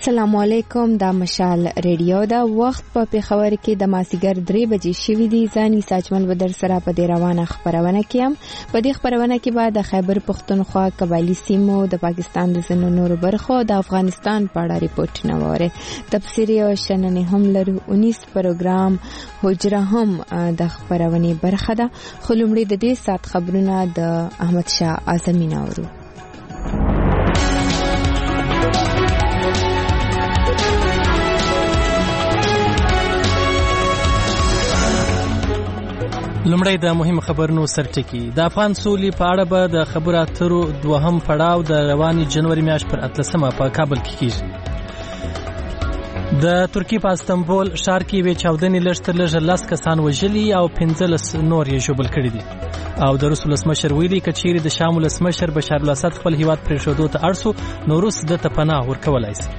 السلام علیکم. دا مشال ریډیو دا وخت په پیښور کې د مازیګر 3 بجې شوې دي. ځاني ساجمل بدر سره په دې روانه خبرونه کې په دې خبرونه کې بعد د خیبر پختونخوا قبایلی سیمو د پاکستان د ځینو نورو برخو د افغانستان په اړه ریپورتونه وره. تفسیری او شننې هم لرو. 19 پروګرام حجره هم د خبرونه برخه ده. خلومړي د دې سات خبرونه د احمد شاه اعظمي نورو. لمړی د مهم خبرونو سرټکی. د افغان سولې په اړه به د خبرو اترو دوهم پړاو د رواني جنوري میاشت پر 18 په کابل کې کیږي. د ترکیې په استانبول ښار کې وی چاودنې لږ تر لږه 10 کسان وژلي او 15 نور یې ژوبل کړي دي. او د روس ولسمشر ویلي کچېرې د شام ولسمشر بشار الاسد خپل هیواد پرېښودو ته اړ سو نو روس د ته پناه ورکولای شي.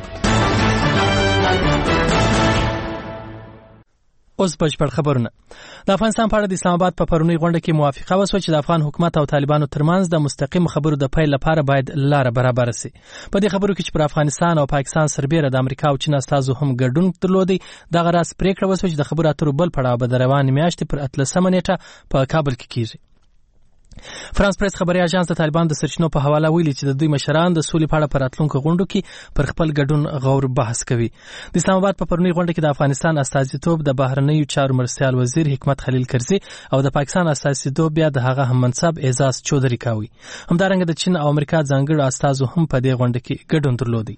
اوس بشپړ خبرونه. د افغانستان په اړه د اسلام آباد په پرونی غونډه کې موافقه وشوه چې د افغان حکومت او طالبانو ترمنځ د مستقیم خبرو د پیل لپاره باید لاره برابر شي. په دې خبرو کې چې پر افغانستان او پاکستان سربېره د امریکا او چین استازو هم ګډون درلودي، دغه راز پریکړه وشوه چې د خبرو اترو بل پړاو به د روانې میاشتې پر 18 نیټه په کابل کې کیږي. فرانس پریس خبري اژانس د طالبان د سرچینو په حواله ویلي چې د دوی مشران د سولې په اړه پر راتلونکو غونډو کې پر خپل ګډون غور بحث کوي. د اسلام آباد په پرونی غونډه کې د افغانستان استازیتوب د بهرنیو چارو مرستیال وزیر حکمت خلیل کرزي او د پاکستان استازیتوب بیا د هغه هم منصب اعزاز چودري کوي. همدارنګه د چین او امریکا ځانګړو استازو هم په دې غونډه کې ګډون درلودي.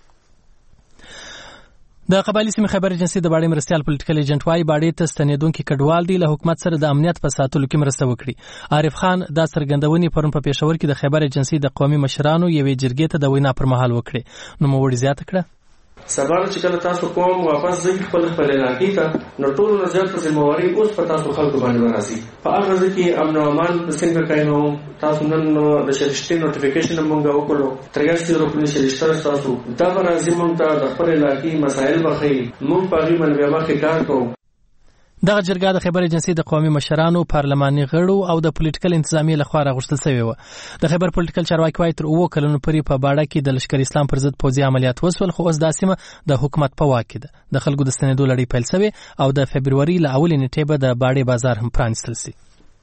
د قبایلی سیمې خیبر ایجنسی د باړې مرستیال پولیټیکل ایجنټ وايي باړې ته ستنېدونکي کډوال دي له حکومت سره د امنیت په ساتلو کې مرسته وکړي. عارف خان دا څرګندونې پرون په پېښور کې د خیبر ایجنسی د قومي مشرانو یوې جرګې ته د وینا پر مهال وکړي. نو موړي زیاته کړه سبا چې کله تاسو کوم واپس ځئ خپل علاقې ته نو ټول زیات ذمہواری اوس په تاسو خلکو باندې راځي. په هغه ځکه کې امن او امان څنګه کاینو تاسو نن د شریشتي نوټیفیکیشن مونږ وکړو 83 روپۍ شریشتر تاسو دا راځي مونږ ته د خپل علاقې مسایل بخي مونږ په غیبه باندې مخکې کار کوو. دغه جرګه د خیبر ایجنسی د قومي مشرانو، پارلماني غړو او د پولیټیکل انتظامیې لخوا راغوښتل شوې و. د خیبر پولیټیکل چارواکي وايي تر 9 کلونو پورې په باړه کې د لشکر اسلام پر ضد پوځي عملیات وسول، خو اوس دا سیمه د حکومت په واک کې ده. د خلکو د ستنېدو لړۍ پیل شوې او د فبروري له اولې نیټې به د باړې بازار هم پرانیستل شي.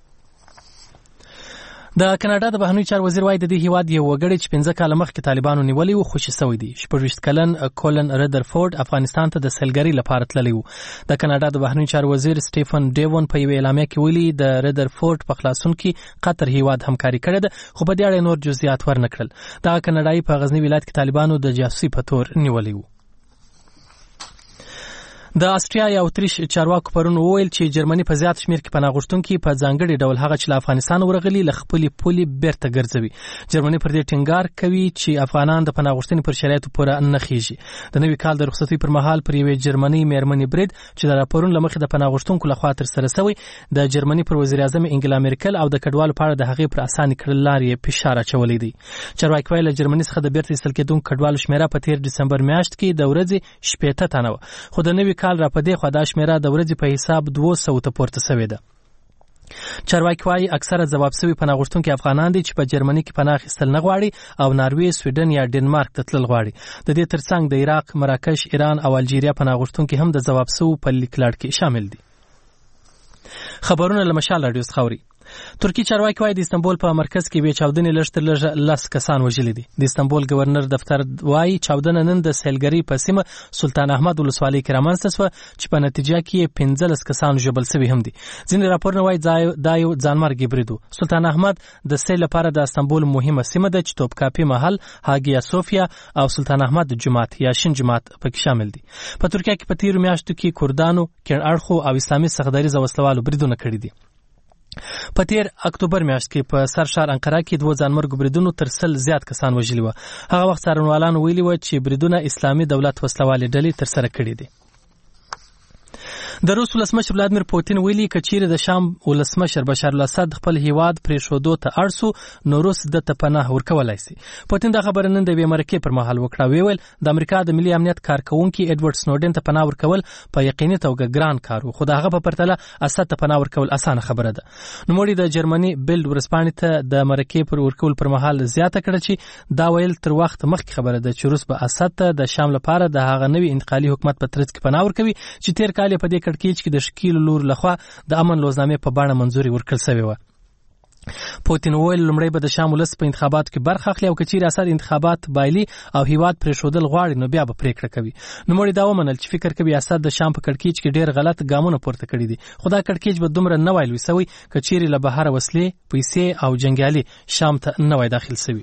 د کاناډا د بهرنیو چارو وزیر وايي د دې هیواد یو وګړی چې 15 کاله مخکې طالبانو نیولې و خوشي شوی دی. 26 کلن کولن ردرفورد افغانستان ته د سیلګرۍ لپاره تللی و. د کاناډا د بهرنیو چارو وزیر سټیفن ډیوون په یو اعلامیه کې ویلي د ردرفورد په خلاصون کې قطر هیواد همکاري کړې ده، خو په دې اړه نور جزئیات ورنکړل. دا کاناډایي په غزنی ولایت کې طالبانو د جاسوسي په تور نیولې و. د استریا او اتریش چارواکو پرون وویل چې جرمني په زیات شمیر کې پناه غوښتونکي په ځانګړي ډول هغه چې له افغانستان ورغلي له خپلې پولې بیرته ګرځوي. جرمني پر دې ټینګار کوي چې افغانان د پناه غوښتنې پر شرایطو پوره نه خېږي. د نوي کال د رخصتۍ پر مهال پر یوې جرمني میرمنې برید چې د راپورونو له مخې د پناه غوښتونکو لخوا ترسره شوی د جرمني پر وزیر اعظم انګلا میرکل او د کډوالو په اړه د هغې پر اسانه کړل لارې فشار اچولی دی. چارواکي وايي له جرمني څخه د بیرته ایستل کېدونکو کډوالو شمیره په 13 ډسمبر میاشت کې د ورځې 80 تنه وه، خو د نوي کال را پدې خو دا شمیره د ورځې په حساب 200 ته پورته شوې ده. چارواکي وايي اکثره ځواب شوي پناه غوښتونکي افغانان دي چې په جرمني کې پناه اخیستل نه غواړي او ناروې، سویډن یا ډنمارک ته تلل غواړي. د دې ترڅنګ د عراق، مراکش، ایران او الجیریا پناه غوښتونکي هم د ځواب شوو په لیکلاړ کې شامل دي. خبرونه له مشال راډیو څخه اوري. ترکی چارواکي وايي د استانبول په مرکز کې وی چاودنې لږ تر لږه 10 کسان وژلي دي. د استانبول گورنر دفتر وايي چاودنه نن د سیلګری په سیمه سلطان احمد ولسوالۍ کې رامنځته شوه چې په نتیجه کې 15 کسان ژوبل شوي هم دي. ځینې راپورونه وايي دا یو ځانمرګي برید و. سلطان احمد د سیل لپاره د استانبول مهمه سیمه ده چې توپکاپي محل، هاګیا صوفیا او سلطان احمد جومات یا شین جومات پکې شامل دي. په ترکیه کې په تیرو میاشتو کې کردانو، کیڼ اړخو او اسلامي سختدریز وسلوالو بریدونه کړي دي. په تیر اکتوبر میاشت کې په سرشار انقره کې 2 ځانمرګو بریدونو تر 100 زیات کسان وژلي و. هغه وخت څارنوالانو ویلي و چې بریدونه اسلامي دولت وسلوالې ډلې تر سره کړي دي. د روس ولسمشر ولادیمیر پوتین ویلي کچیر د شام ولسمشر بشار الاسد خپل هیواد پرې شودو ته اړسو نو روس د ته پناه ورکولای شي. پوتین دا خبره نن د امریکا پر مهال وکړه. ویل د امریکا د ملي امنیت کارکونکي ایډورډ سنوډن ته پناه ورکول په یقیني توګه ګران کار و، خو دغه په پرتله اسد ته پناه ورکول اسانه خبره ده. نوموړي د جرمني بیلډ ورسپانې ته د امریکا پر ورکول پر مهال زیاته کړه چې دا ویل تر وخت مخکې خبره ده چې روس به اسد ته د شام لپاره د هغه نوي انتقالي حکومت په ترڅ کې پناه ورکوي چې تیر کال په دې کړکېچ کې د شکیل لور لخوا د امن لوزنامې په بڼه منځوري ورکړل شوې و. پوتین ویل لومړی به د شام ولس په انتخاباتو کې برخه اخلي او کچیر اسد انتخابات بایلي او هیواد پرې شودل غواړي نو بیا به پریکړه کوي. نوموړي دا ومنل چې فکر کوي اسد د شام په کړکېچ کې ډېر غلط ګامونه پورته کړي دي، خو دا کړکېچ به دومره نه وای لوی سوی کچیر له بهر وسلې، پیسې او جنگیالي شام ته نه وای داخل سوي.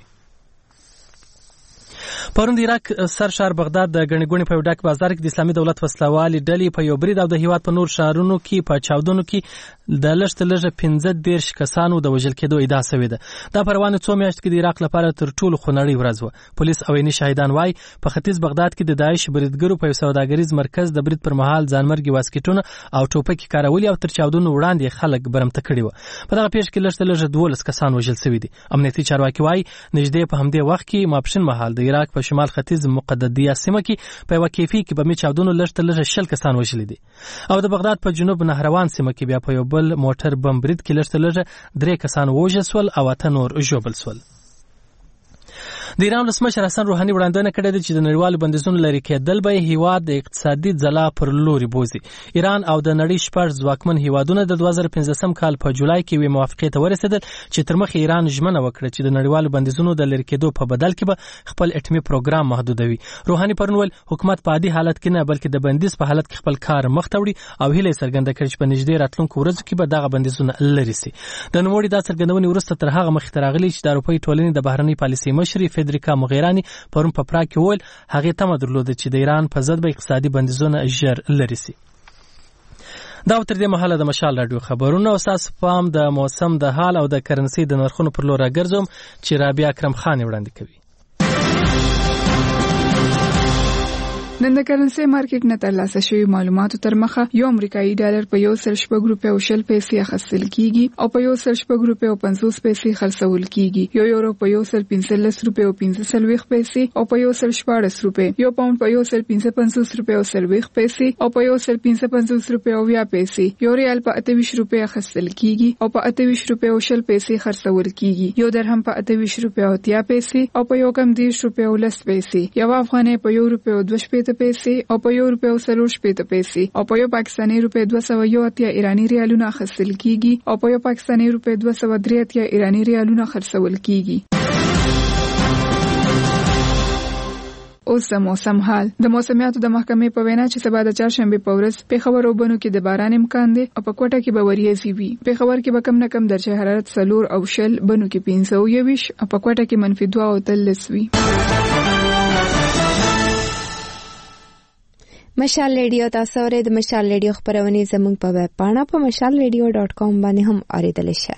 پرون د عراق سرشار بغداد د غنیګونی په ډاک بازار کې د اسلامي دولت وسلوالي ډلې په یو برید او د هیواد په نور شهرونو کې په چاودنو کې د لږ 15 کسانو د وژل کېدو ادعا شوې ده. دا پروانه څو میاشتې کې د عراق لپاره تر ټولو خونړۍ ورځ و. پولیس او عیني شاهدان وايي په ختیځ بغداد کې د داعش بریدګرو په سوداګریز مرکز د برید پر مهال ځانمرګي واسکټونه او ټوپکې کارولي او تر چاودنو وړاندې خلک برمته کړي و. په دغه پیښه کې لږ 12 کسان وژل شوي دي. امنیتي چارواکي وايي نږدې په همدې وخت کې ماپښین مهال د عراق په شمال ختیځ مقددیه سیمه کې په وکیفي کې به چاودنو لږ 10 کسان وژل دي او د بغداد په جنوب نهروان سیمه کې بیا په یو بل موټر بم برید کې لږ 3 کسان وژل شول او 8 نور ژوبل شول. د ایران ولسمشر حسن روحاني وړاندوینه کړې ده چې د نړیوالو بندیزونو لرې کېدل به هیواد د اقتصادي ځلا پر لوري بوزي. ایران او د نړۍ 6 ځواکمن هیوادونه د 2015 کال په جولای کې وی موافقه ته ورسېدل چې تر مخه ایران ژمنه وکړه چې د نړیوالو بندیزونو د لرې کېدو په بدل کې به خپل اټومي پروګرام محدودوي. روحاني پرون ویل حکومت په عادي حالت کې نه بلکې د بندیز په حالت کې خپل کار مخ ته وړي او هیله څرګنده کړې چې په نږدې راتلونکو ورځو کې به دغه بندیزونه لرې شي. د نوموړي دا څرګندونې وروسته تر هغه مخکې راغلي چې د اروپایي ټولنې د بهرنۍ پالیسۍ مشري فدریکا موغیرانی پرون په پراګ کې ویل هغه تمه درلوده چې د ایران په ضد به اقتصادي بندیزونه ژر لرې شي. دا تر دې مهاله د مشال رادیو خبرونه او تاسو پام د موسم د حال او د کرنسي د نرخونو پر لور راګرځوم چې رابعه اکرم خان وړاندې کوي. نن د کرنسي مارکیټ نه ترلاسه شوی معلوماتو تر مخه یو امریکایي ډالر په 1.4 پیسې اخیستل کیږي او په 1.50 پیسې خرڅول کیږي. یو یورو په 1.15 او 15 پیسې او په 1.14 روپے، یو پاوند په 1.55 او 30 پیسې او په 1.55 او 20 پیسې، یو ریال په 28 روپے اخیستل کیږي او په 28 روپے او 10 پیسې خرڅول کیږي. یو درهم په 28 روپے او 30 پیسې او په یو کم 10 روپے او 10 پیسې، یو افغانۍ په 1 روپے او 2 پیسې او په 1 روپے او 3 پیسې او په یو پاکستاني روپے 201 ایرانی ریالونه خرڅل کیږي او په یو پاکستاني روپے 203 ایرانی ریالونه خرڅول کیږي. اوس د موسم حال. د موسمیاتو د محکمې په وینا چې سبا د چهارشنبه په ورځ پیښور او بنو کې د باران امکان دی او په کوټه کې به وریځي وي. پیښور کې به کم نه کم درجه حرارت 4 او 6، بنو کې 15 او په کوټه کې -2 او 3 وي. مشال ریډیو تاسو اورئ. د مشال ریډیو خبرونه زموږ په ویب پاڼه په mashalradio.com باندې هم اوریدل شي.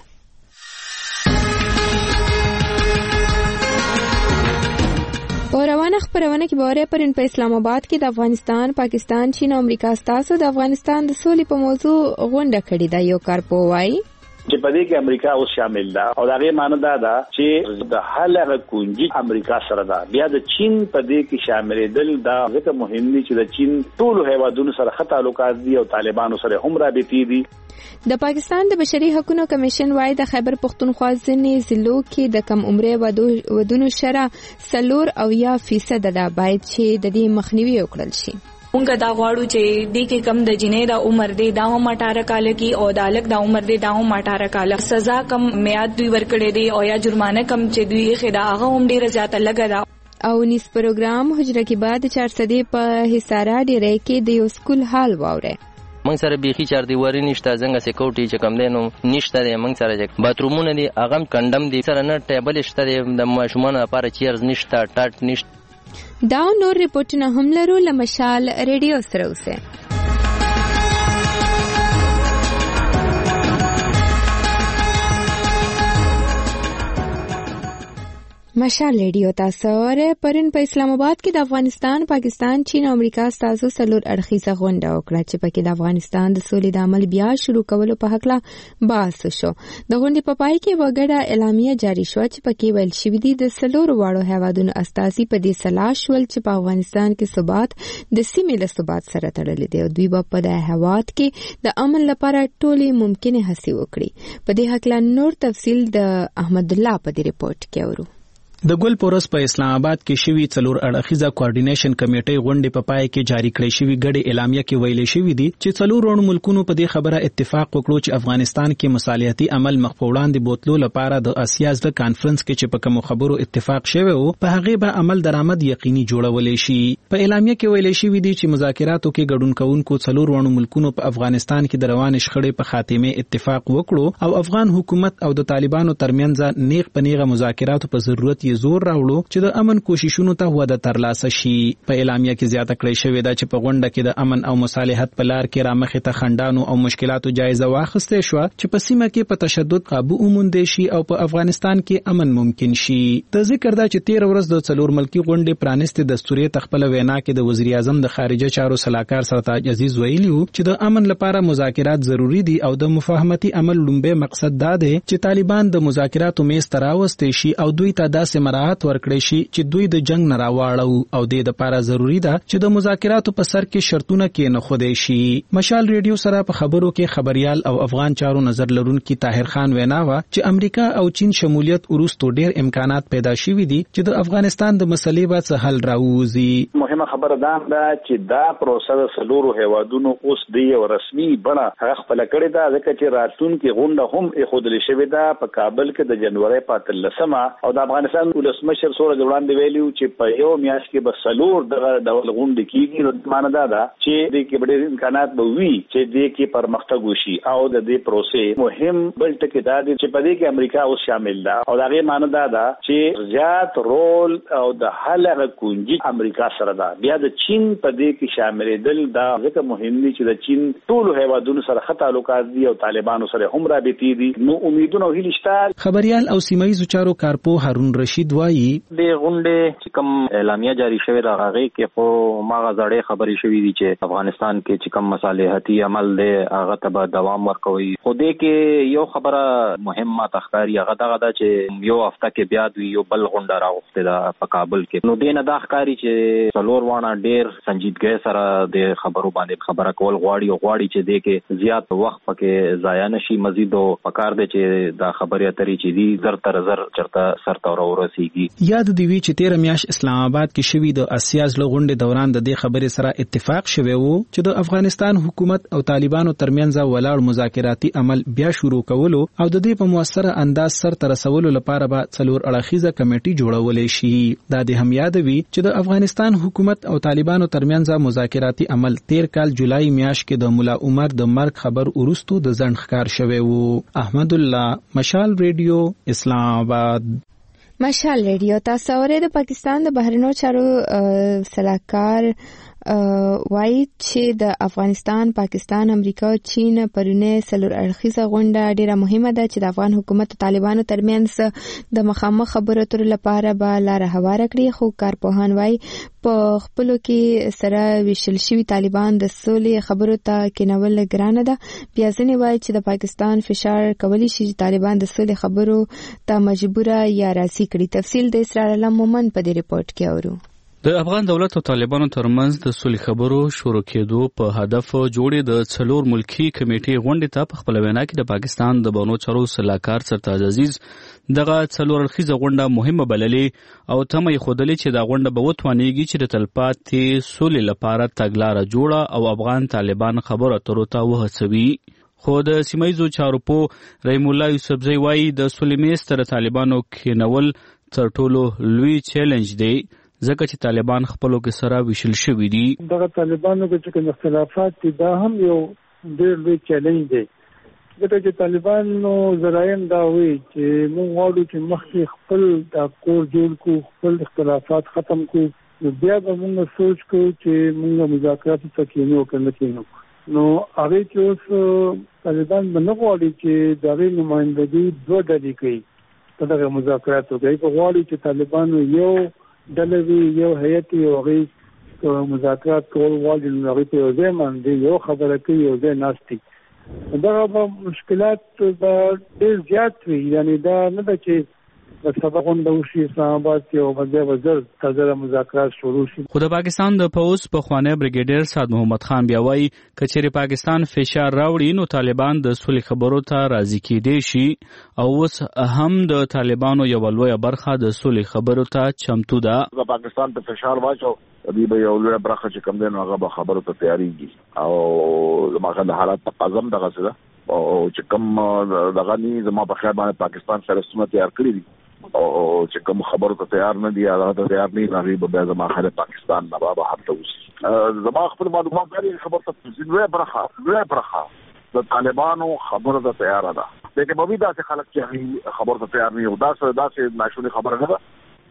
روانه خبرونه کې بوره پرین په اسلام آباد کې د افغانستان، پاکستان، چین او امریکا ستاسو د افغانستان د سولې په موضوع غونډه کړې ده. یو کارپوهی چې په دې کې امریکا اوس شامل ده او دا غي معنی دا ده چې د حل کنجي امریکا سره ده. بیا د چین په دې کې شامل دل دا ځکه مهم دي چې د چین ټول هیوادونو سره ښه تعلقات دي او طالبانو سره هم رابطې دي. د پاکستان د بشري حقوقو کمیشن وايي د خیبر پختونخوا ځینې ضلعو کې د کم عمره ودونو شرح 4% ده، باید چې د دې مخنیوي وکړل شي. مونږ دا غواړو چې د کې کم د جنې د عمر دی دا هم 18 کال کې او د الګ د عمر دی دا هم 18 کال، سزا کم میاد دوی ورکړي دی او یا جرمانه کم چې دوی خدا هغه هم ډیره زیاته لګا ده. او نیس پروګرام حجره کې بعد 400 په حصارا ډیره کې د یو سکول حال واوره. موږ سره بیخي چار دیواری نشته، څنګه سکیورټي چې کم دینو نشته دی. موږ سره باترومونه دي اغم کندم دي، سره نه ټیبل شته د ماشومان لپاره، چیرز نشته، ټاټ نشته. دا نور ریپورتونه هم لرو. لمشال ریډیو سره اوسه. مشال ریډیو تاسو اوره پرون په اسلام آباد کې د افغانستان، پاکستان، چین او امریکا ستاسو څلور اړخیزه غونډه وکړه چې پکې د افغانستان د سولې د عمل بیا شروع کولو په حق لا بحث شو. د غونډې په پای کې وګړه اعلامیه جاری شو چې پکې ویل شوی دی د څلور واړو هیوادونو استازي په دې سلا شول چې په افغانستان کې ثبات د سیمې له ثبات سره تړلې دی او دوی په د هیواد کې د امن لپاره ټولې ممکنه هڅې وکړي. په دې حق لا نور تفصیل د احمد الله په دې ریپورت کې اورو. د ګل پورس په اسلام آباد کې شوی څلور اړخیزه کوارډینیشن کمیټې غونډې په پای کې جاری کړې شوی غړي اعلامیه کې ویلې شوی دی چې څلور وړو ملکونو په دې خبره اتفاق وکړو چې افغانستان کې مصالحتي عمل مخ په وړاندې بوتلو لپاره د اسیا د کانفرنس کې چې په کوم خبرو اتفاق شوی وو په هغه به عمل درآمد یقیني جوړولې شي. په اعلامیه کې ویلې شوی دی چې مذاکراتو کې ګډون کوونکو څلور وړو ملکونو په افغانستان کې د روان شخړې په خاتمه اتفاق وکړو او افغان حکومت او د طالبانو ترمنځ نیغ په نیغه مذاکراتو په ضرورت یې زور راوړو چې د امن کوششونو ته وده ترلاسه شي. په اعلامیه کې زیاته کړې شوې ده چې په غونډه کې د امن او مصالحت په لار کې رامخې ته خندانو او مشکلاتو جایزه واخیستې شو چې په سیمه کې په تشدد قابو وموندې شي او په افغانستان کې امن ممکن شي. د ذکر ده چې 13 ورځ د څلور ملکی غونډې پرانستې دستوري تخپل وینا کې د وزیر اعظم د خارجه چارو سلاکار سرتاج عزیز ویلي چې د امن لپاره مذاکرات ضروری دي او د مفاهمتي عمل لومبه مقصد دا دی چې طالبان د مذاکراتو میز ته راوستي شي او دوی ته داسې مراحت ورکړي شي چې دوی د جنگ نه راواړو او د لپاره ضروری ده چې د مذاکراتو په سر کې شرطونه کې نه خوده شي. مشال ریډیو سره په خبرو کې خبريال او افغان چارو نظر لرونکي طاهر خان وینا وا چې امریکا او چین شمولیت وروسته ډېر امکانات پیدا شوي دي چې د افغانستان د مسلې په حل راوځي. مهمه خبره ده چې دا پروسه د سلورو هیوادونو اوس د یو رسمي بڼه هغه خپل کړی ده ځکه چې راتلونکي غونډه هم خودلې شوې ده په کابل کې د جنوري په 13 او د افغانستان ولسمشر سره وړاندې ویلو چې په یو میاشت کې به سلور دغه ډول غونډې کیږي نو معنی دا ده چې د کې ډېر امکانات به وي چې د کې پرمختګ وشي او د دې پروسې مهم بل ټکی دا دی چې په دې کې امریکا اوس شامل ده او دا غي معنی دا ده چې زیات رول او د حل هغه کونجي امریکا سره ده. بیا د چین په دې کې شاملېدل دا ځکه مهم دي چې د چین ټول هیوادونو سره ښه تعلقات دي او طالبانو سره هم رابطې دي. نو امیدونه هیله شته. خبريال او سیمایي چارو کارپو هارون رشید وایي د غونډې چې کوم اعلامیه جاری شوی دا هغه کې خو ماغه زړې خبرې شوې دي چې افغانستان کې چې کوم مصالحتي عمل دی هغه ته به دوام ورکوي. خو دې کې یو خبره مهمه تخکاری هغه دغه ده چې یو هفته کې بیا دوی یو بل غونډه راوخته ده په کابل کې. نو دې نه دا ښکاری چې څلور وانه ډېر سنجیدګۍ سره د خبرو باندې خبره کول غواړي چې دې کې زیات وخت پکې ضایع نشي. مزید پکار دی چې دا خبرې اترې چې دي زر تر زر چرته سرته ورسیږي. یاد دی وی چې 13 میاشت اسلام آباد کې شوی د اسیا ځل غونډې دوران د دې خبرې سره اتفاق شوی وو چې د افغانستان حکومت او طالبانو ترمنځ ولاړ مذاکراتي عمل بیا شروع کولو او د دې په موثره انداز سر تر رسولو لپاره به څلور اړخیزه کمیټي جوړولې شي. دا د هم یاد وی چې د افغانستان حکومت او طالبانو ترمنځ مذاکراتي عمل 13 کال جولای میاشت کې د مولا عمر د مرګ خبر ورستو د ځنډ ښکار شوی وو. احمد الله، مشال ریډیو، اسلام آباد. مشال ریډیو تاسو اورئ. د پاکستان د بهرنیو چارو سلاکار وایي چې د افغانستان، پاکستان، امریکا او چین پرونه څلور اړخیزه غونډه ډیره مهمه ده چې د افغان حکومت او طالبانو ترمنځ د مخامخ خبرو اترو لپاره به لار هواره کړي. خو کارپوهان وایي په خپلو کې سره ویشل شوي طالبان د سولې خبرو ته کېنول ګرانه ده. بیا ځینې وایي چې د پاکستان فشار کولی شي چې طالبان د سولې خبرو ته مجبوره یا راضي کړي. تفصیل د اسرار الله مومن په دې ریپورت کې اورو. د افغان دولت او طالبانو ترمنځ د سولې خبرو شروع کېدو په هدف جوړې د څلور ملکی کمیټې غونډې ته په خپل وینا کې د پاکستان د بهرنیو چارو سلاکار سرتاج عزیز دغه څلور اړخیزه غونډه مهمه بللې او تمه یې ښودلې چې دا غونډه به وتوانېږي چې د تلپاتې سولې لپاره تګلاره جوړه او افغان طالبان خبرو اترو ته وهڅوي. خو د سیمایي چارو په رحیم الله یوسفزی وایي د سولې میز تر طالبانو کېنول تر ټولو لوی چیلنج دی ځکه چې طالبان خپلو کې سره ویشل شوي دي. دغه طالبانو کې چې کوم اختلافات دي دا هم یو ډېر لوی چیلنج دی ځکه چې طالبانو زرایم دا وایي چې موږ غواړو چې مخکې خپل دا کور جوړ کړو، خپل اختلافات ختم کړو، نو بیا به موږ سوچ کوو چې موږ مذاکراتو ته کېنو که نه کېنو. نو هغې چې اوس طالبان به نه غواړي چې د هغې نمایندګي دوه ډلې کوي. په دغه مذاکراتو کې په غواړي چې طالبانو یو دلوي یو هیئت یو غي مذاکرات کول غواړي نو هغه په ځای باندې یو خبره کوي یو ځای ناشتي دا مشکلات ډېر زیات وي یعنی دا نه ده چې سبقون د وشي اسلام آباد کې او بده وزر تازه مذاکرات شروع شي. خو د پاکستان د پوز په خوانی بریګیډیر سعد محمد خان بیا وایي کچېرې پاکستان فشار راوړي نو طالبان د صلح خبرو ته راضي کېدي شي او اوس هم د طالبانو یو لویه برخه د صلح خبرو ته چمتو ده. د پاکستان ته فشار واچو دی به یو لویه برخه چې کوم دی نو هغه به خبرو ته تیاریږي او زموږ د حالات په قزم دغه څه ده او چې کوم دغه ني زموږ په خیال باندې پاکستان سره سمه تیار کړی دي او چې کوم خبرو ته تیار نه دي هغه ته تیار نه غریب به زموږ خاله پاکستان نه بابا حتی اوس زموږ خپل معلومات لري خبر ته لویه برخه د طالبانو خبرو ته تیار ده لیکن به دا چې خلک چې خبرو ته تیار نه یو دا څه ناشونی خبره نه ده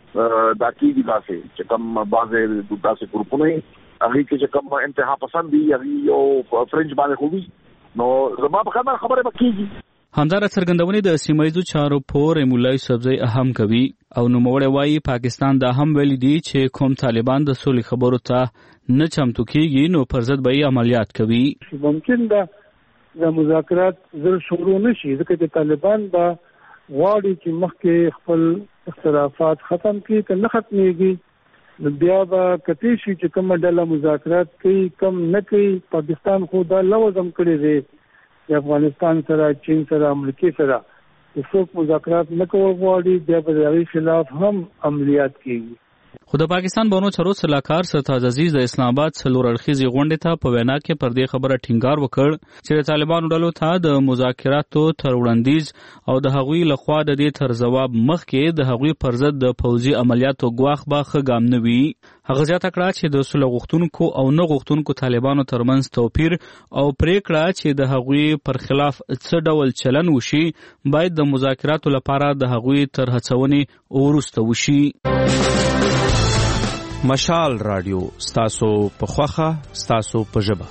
دا کیږي دا چې کوم بعضه داسې ګروپونه هغه چې کوم انتها پسند دي هغه یو فرنج باندې خوبي نو زموږ په خبره کیږي. همدار څرګندونې د سیمایي چارو پور مولای سبزی اهم کوي او نوموړی وایي پاکستان دا هم ویلي دي چې کوم طالبان د صلح خبرو ته نه چمتو کیږي نو پر ضد به عملیات کوي. ممکن ده د مذاکرات زر شروع نشي ځکه چې طالبان با غواړي چې مخکې خپل اختلافات ختم کړي که نه ختميږي بیا به کتی شي چې کوم ډله مذاکرات کوي کم نه کوي. پاکستان خو دا لوزم کړی دی د افغانستان سره چین سره امریکا سره څوک مذاکرات نه کوي غواړي بیا په دغه خلاف هم عملیات کوي. خو د پاکستان بانو چارو سلاکار سرتاج عزیز د اسلام آباد څلور اړخیزې غونډې ته په وینا کې پر دې خبره ټینګار وکړ چې د طالبانو ډلو ته د مذاکراتو تر وړاندیز او د هغوی لخوا د دې تر جواب مخکې د هغوی پر ضد د پوځي عملیاتو ګواښ به ښه ګام نه وي. هغه زیاته کړه چې د صلح غوښتونکو او نه غوښتونکو طالبانو ترمنځ توپیر او پریکړه چې د هغوی پر خلاف څه ډول چلن وشي باید د مذاکراتو لپاره د هغوی تر هڅونې وروسته وشي. مشال رادیو ستاسو په خوخه ستاسو په ژبه.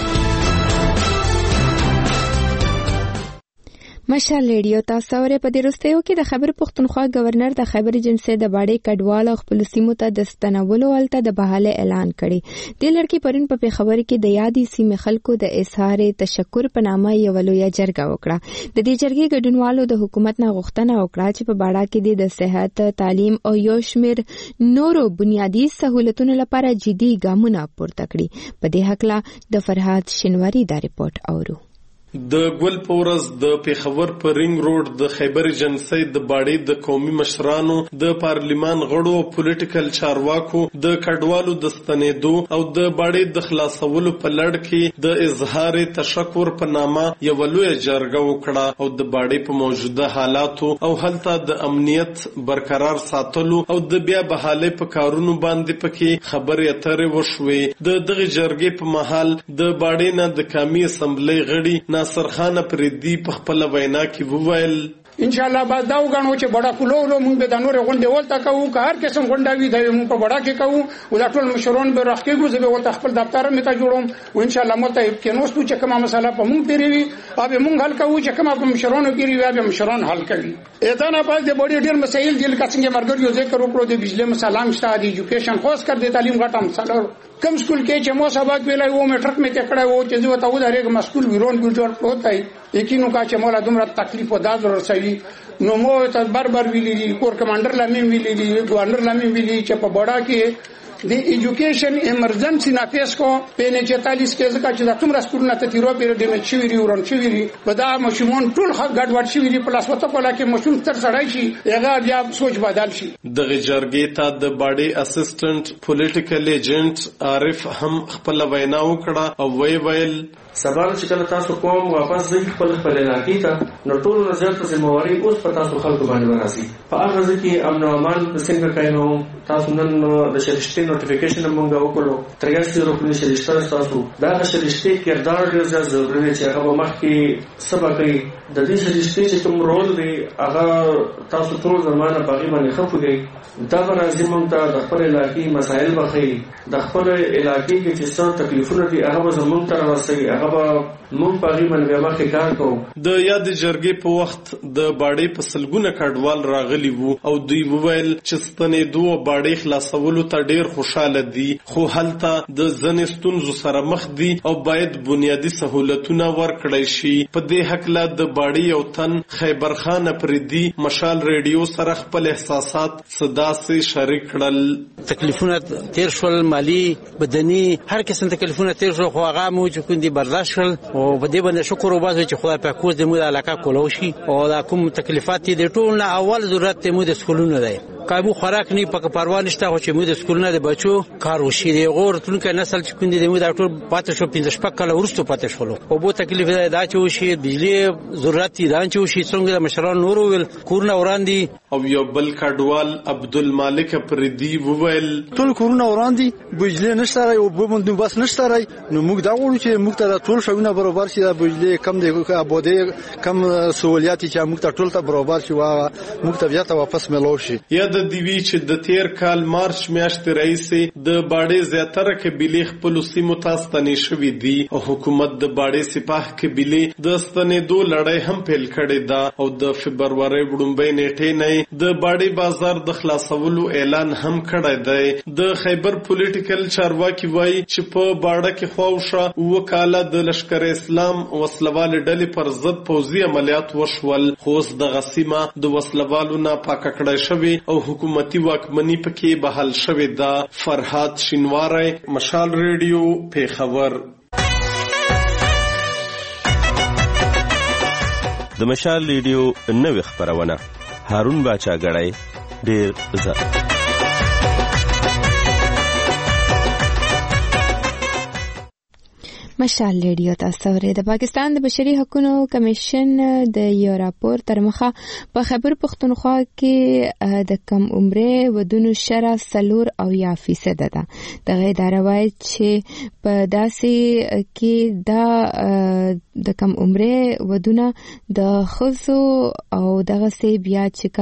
مشال ریډیو تاسو اورئ. په دې وروستیو کې د خیبر پښتونخوا گورنر د خیبر جنسي د باډي کډوال او خپل سیمو ته د ستنولو ولته د بحاله اعلان کړي. د لړکی پرین په خبر کې د یادې سیمې خلکو د اظهار تشکر په نامه یو لویه جرګه وکړه. د دې جرګې ګډونوالو د حکومت نه غوښتنه وکړه چې په باډا کې د صحت، تعلیم او یو شمیر نورو بنیادی سہولتونو لپاره جدي ګامونه پورته کړي. په دې حق د فرحات شنواری دا ریپورت اورو. د ګل پورز د پیښور په رینګ روډ د خیبر جنسي د باډي د قومي مشرانو د پارلیمان غړو پولیټیکل چارواکو د کډوالو د ستنېدو او د باډي د خلاصولو په لړ کې د اظهار تشکر په نامه یو لویه جرګه وکړه او د باډي په موجوده حالاتو او هلته د امنیت برقرار ساتلو او د بیا بحالي په کارونو باندې پکې خبرې اترې وشوې. د دغه جرګې په محل د باډي نه د قومي اسمبلی غړي ناصر خان پردي په خپل وینا کې وویل ان شاء الله بعد دا وګڼو چې بڑا کولو موږ به د نور غونډې ولته کوو که هر قسم غونډه وي د موږ په بڑا کې کوو او دا ټول مشرون به راخکېږو زه به ولته خپل دفتر مې ته جوړوم او ان شاء الله ملته کې نو څه چې کومه مسله په موږ پیریوي او به موږ حل کوو چې کومه په مشرونو پیریوي به مشرون حل کوي. اته نه پاس د بډي ډیر مسایل دي لکه څنګه مرګ یو ذکر وکړو د بجلی مسله مشته د ایجوکیشن خاص کر د تعلیم غټه مسله کم سکول کې چې مو سبق ویلای وو میټرک مې تکړه وو چې زه ته ودارېږم مسکول ویرون ګلجوړ پروت دی یقینو کا چې مولا دومره تکلیف او داد ورسوي نو مو ته بار ویلي دي کور کمانډر لامي ویلي دي ګورنر لامي ویلي چې په بڑا کې د ایجوکیشن ایمرجنسي نافذ کو په 44 کې ځکه چې د کومره سکولونه ته تیرو پیر د مچوي ورون شوی په دا مشمون ټول خلک ګډ وډ شوی په لاس وته کوله کې مشمون تر سړای شي هغه بیا سوچ بدل شي. د جرګې ته د باډي اسسټنټ پولیټیکل ایجنټ عارف هم خپل وینا وکړه او ویل سبا چې کله تاسو کوم واپس ځي خپل علاقې ته نو ټول نظر په ذمہواری اوس په تاسو خلکو باندې وراسي. په هغه ځکه امن او امان په څنګه کاینو تاسو نن د شریشتي نوټیفیکیشن مونږ وکړو 83 روپۍ شریشتي تاسو دا شریشتي کردار ډیر زیات ضروري دی چې هغه مخکې سبا کوي د دې شریشتي چې کوم رول دی هغه تاسو ټول زمانه باغی باندې خفوږي دا راځي مونږ ته د خپل علاقې مسایل بخي د خپل علاقې کې چې څو تکلیفونه دي هغه زمونږ ته راوځي هغه هغه موږ په غي باندې مخکې کار کوو. د یاد جرګې په وخت د باډې په سلګونه کډوال راغلي وو او دوی وویل چې ستنېدو او باډې خلاصولو ته ډېر خوشاله دي، خو هلته د ځینې ستونزو سره مخ دي او باید بنیادي سهولتونه ورکړی شي. په دې هکله د باډې یو تن خیبر خان افریدي مشال ریډیو سره خپل احساسات صداسې شریک کړل. تکلیفونه تیر شول، مالی بدني هر قسم تکلیفونه تیر شول، خو هغه مو چې کوم دي برداشت کړل او په دې باندې شکر وباسو چې خدای په کوز دې مو د علاقه کولو شي او دا کوم تکلیفات دي ټول نه اول ضرورت ته مو د سکولونو دی. کابو خوراک نه پک پروا نشته خو چې مو د سکولونو د بچو کار وشي دی. غور تونکه نسل چې کوم دي مو دا ټول پاتې شو 15 شپږ کال ورسته پاتې شول او بو تکلیف دا چې وشي بجلی ضرورت دي دا چې وشي څنګه د مشران نور ول کورونه وراندي. او یو بل کډوال عبدالمالک پردي وویل ټول کورونه وراندي، بجلی نشته او بو باندې بس نشته، نو موږ دا غواړو چې موږ ته ټول شونه برابر شي، د بجلی کم دی آبادی کم سہولیات چې موږ ته ټول ته برابر شي او موږ ته بیا ته واپس ملو شي. یا د دیوی چې د تیر کال مارچ میاشتې راهیسې د باډې زیاتره قبیلې خپل سیمو ته ستنې شوې دي او حکومت د باډې سپاه قبیلې د ستنېدو لړۍ هم پیل کړې ده او د فبرورۍ وړومبۍ نیټې نه د باډې بازار د خلاصولو اعلان هم کړی دی. د خیبر پولیټیکل چارواکي وایي چې په باډه کې خواوشا وکاله د لشکر اسلام وسلوال ډلې پر ضد پوځي عملیات وشول، خو اوس دغه سیمه د وسلوالو نه پاکه کړی شوې او حکومتي واکمني پکې بحال شوې ده. فرهاد شینواری، مشال ریډیو، پیښور. د مشال ریډیو نوې خبرونه هارون باچاګړی ډېر زه مشال ریډیو تاسو ورې. د پاکستان د بشري حقوقو کمیشن د یو راپور تر مخه په خیبر پختونخوا کې د کم عمره ودونو شرح 4% ده. دغه اداره وایي چې په داسې کې د کم عمره ودونه د خزو او دغه سي بیا چې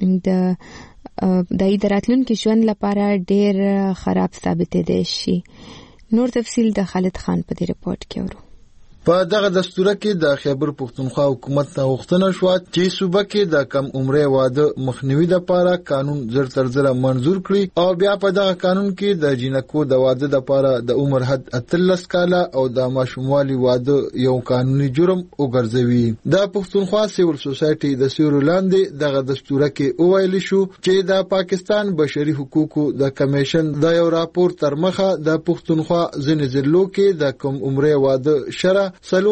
کله د ایدراتلون کې ژوند لپاره ډېر خراب ثابت دي شي. نور تفصیل د خالد خان په دې رپورت کې ورو. په دغه دستور کې د خیبر پختونخوا حکومت ته غوښتنه شو چې صوبه کې د کم عمره واده مخنیوي لپاره قانون زر تر زر منزور کړي او بیا په دغه قانون کې د جنکو د واده لپاره د عمر حد 13 کاله او د ماشوموالي واده یو قانوني جرم وګرځوي. د پختونخوا سیول سوسایټي د سیورو لاندې دغه دستور کې وویل شو چې د پاکستان بشري حقوقو د کمیشن د یو راپور تر مخه د پختونخوا ځینې ضلعو کې د کم عمره واده شرح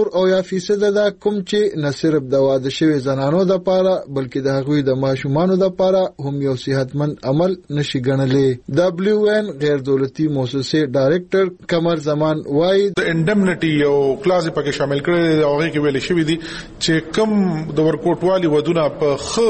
4% ده، کوم چې نه صرف د واده شوی زنانو د پاره بلکې د هغوی د ماشومانو د پاره هم یو صحتمند عمل نشي ګڼلې. WN غیر دولتي مؤسسې ډایریکټر قمر زمان وایي د انډمنټي یو کلاز پکې شامل کړي او هغه کې ویل شوی دي چې کم د ورکوټوالي ودونه په خ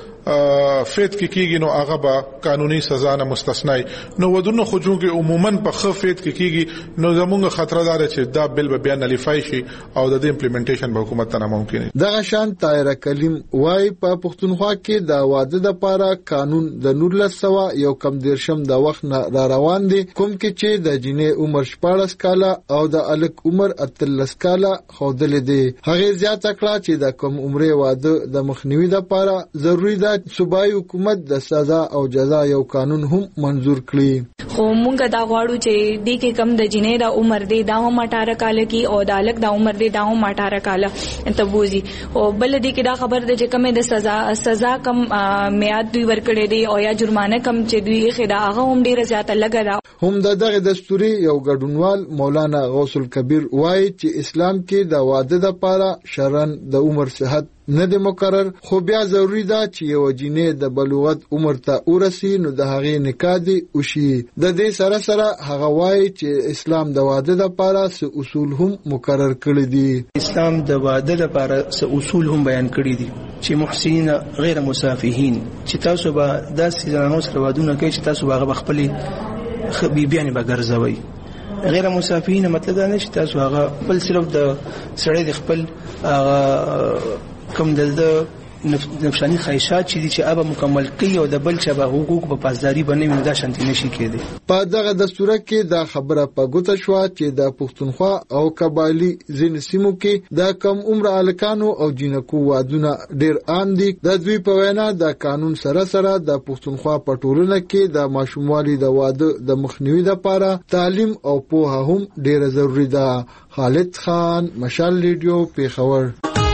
فیت کې کیږي نو هغه به قانوني سزا نه مستثنی. نو ودونه خو چې عموما په خ فیت کې کیږي نو زموږ خطر دار چې دا بل به بیان نلیفای شي او د امپلیمنټیشن به حکومت ته ناممکن دي. دغه شان طاهره کلیم وای په پښتونخوا کې د واده لپاره قانون د 1900 یو کم دیرشم د وخت نه را روان دي، کوم کې چې د جنې عمر 14 کاله او د الک عمر 13 کاله خودل دي. هغه زیاته کړه چې د کم عمره واده د مخنیوي لپاره ضروری ده صوبایي حکومت د سزا او جزا یو قانون هم منزور کړي. خو مونږ دا غواړو چې دې کې کم د جنې د عمر دی دا هم 18 کال کې او د الک د عمر دی دا هم 18 کال ته بوزي او بل دې کې دا خبر ده چې کم د سزا کم میاد دوی ورکړي دي او یا جرمانه کم چې دوی خدا هغه هم ډیره زیاته لګا. هم دغه دستوري یو ګډونوال مولانا غوث الکبیر وایي چې اسلام کې د واده لپاره شرعاً د عمر صحت نه دی مقرر، خو بیا ضروری ده چې یو جنې د بلوغت عمر ته ورسی نو د هغې نکاح دی وشي. د دې سره سره هغه وایي چې اسلام د واده لپاره څه اصول هم مقرر کړی دي. اسلام د واده لپاره څه اصول هم بیان کړی دي چې محسنین غیر مسافهین، چې تاسو به داسې زنانو سره وادونه کوي چې تاسو هغه خپلې بیبیانې به ګرځوئ. غیر مسافهین مطلب دا نه چې تاسو هغه بل صرف د سړی د خپل کم د نفسانی خواهشات چې ابا مکمل کوي او د بل چا به حقوق په پاسداري باندې دا شانتي نشي کېدی. په دغه دستور کې دا خبره په ګوته شو چې د پښتونخوا او قبایلی ځینې سیمو کې د کم عمر الکانو او جنکو وادونه ډیر عام دي. د دوی په وینا د قانون سره د پښتونخوا په ټولنه کې د ماشوموالي د واده د مخنیوي لپاره تعلیم او پوهه هم ډیره ضروری ده. خالد خان، مشال ریډیو، پیښور.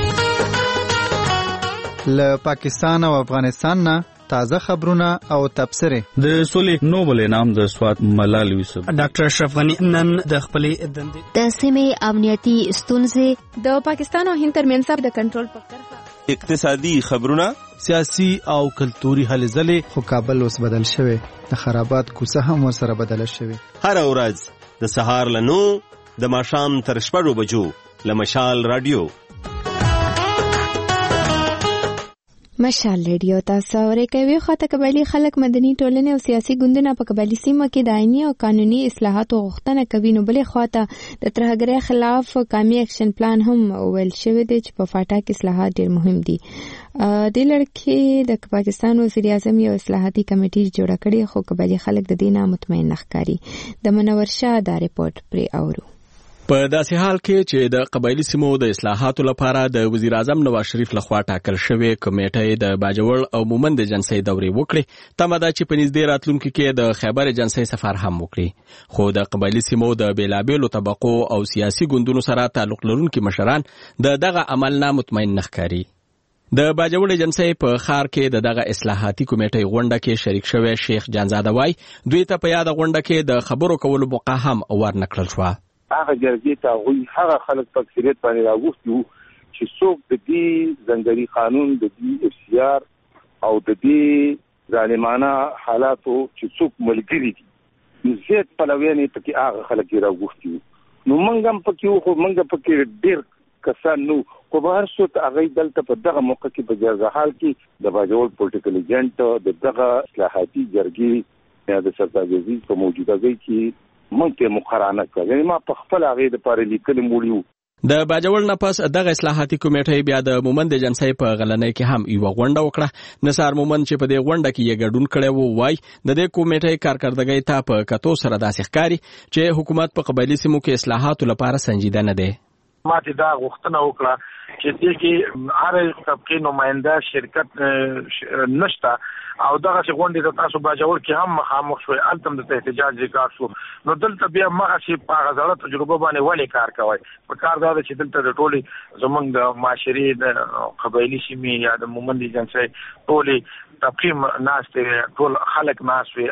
له پاکستان او افغانستان نه تازه خبرونه او تبصره. د سولې نوبل انعام د سوات ملال یوسف ډاکټر اشرف غنی نن د خپلې دندې د سیمې امنیتي ستونزې د پاکستان او هند ترمنځ د کنټرول په کرښه اقتصادي خبرونه، سیاسي او کلتوري هلې ځلې. خو کابل اوس بدل شوی، د خرابات کوڅه هم ورسره بدله شوی. هر ورځ د سهار له 9 د ماښام تر 6 بجو له مشال رادیو. مشال ریډیو تاسو اورئ. خاطر قبایلی خلک مدني ټولنې او سیاسي ګوندونه په قبایلی سیمه کې د آئینی او قانوني اصلاحاتو غوښتنه کوي. نو بلې خواته د ترهګرۍ خلاف قومي اکشن پلان هم ویل شوی دی چې په فاټا کې اصلاحات ډېر مهم دي. د لړکې د پاکستان وزیر اعظم یو اصلاحاتي کمیټه جوړه کړې، خو قبایلی خلک د دې نه مطمئن ښکاري. د منور شاه دا رپورټ پرې اورو. په داسې حال کې چې د قبایلی سیمو د اصلاحاتو لپاره د وزیر اعظم نواز شریف لخوا ټاکل شوې کمیټه د باجوړ او مومند جنسي دورې وکړي، تمه ده چې په نږدې راتلونکي کې د خیبر جنسي سفر هم وکړي. خو د قبایلی سیمو د بیلابیلو طبقو او سیاسي ګوندونو سره تعلق لرونکي مشران د دغه عمل نه مطمئن نه ښکاري. د باجوړ جنسي په خار کې دغه اصلاحاتي کمیټه غونډه کې شریک شوی شیخ جانزاده وای دوی ته په یاد غونډه کې د خبرو کولو موقع هم ورنکړل شو. هغه جرګې ته هغه خلک په اکثریت باندې راغوښتي چې څوک د دې ځنګلي قانون، د دې افسیار او د دې ظالمانه حالاتو چې څوک ملګري دي، نو زیات پلویانې پکې هغه خلک راغوښتي. نو موږ هم پکې خو موږ پکې ډېر کسان نو خو به هر څوک هغه دلته په دغه موقع کې په جرګه حال کې د باجوړ پولیټیکل ایجنټ د دغه اصلاحاتي جرګې یا د سرتاجزي په موجودګۍ کې مونږ مقرانه کړل. ما په خپل هغه د پاره لیکل مولیو. د باجوړ نه پس دغه اصلاحاتي کمیټه بیا د مومند جنسي په غلنۍ کې هم یو غونډه وکړه. نثار مومند چې په دې غونډه کې یې ګډون کړی وو وای د دې کمیټې کارکردګۍ ته په کتو سره داسې ښکاري چې حکومت په قبایلی سیمو کې اصلاحاتو لپاره سنجیده نه دی. ما ته دا غوښتنه وکړه چې دې کې هر طبقه نماینده شرکت نشته او دغه غونډې د تاسو باجوړ کې هم مخامخ شوي، التم د احتجاج ذکر شو. نو دلته بیا مخه شي په غزړه تجربه باندې ولې کار کوي. په کار دا چې دلته د ټولي زمونږ د معاشري د قبایلی سیمې یا د مومند جنسي ټولي طبقه ناشته ټول خلک ناشوي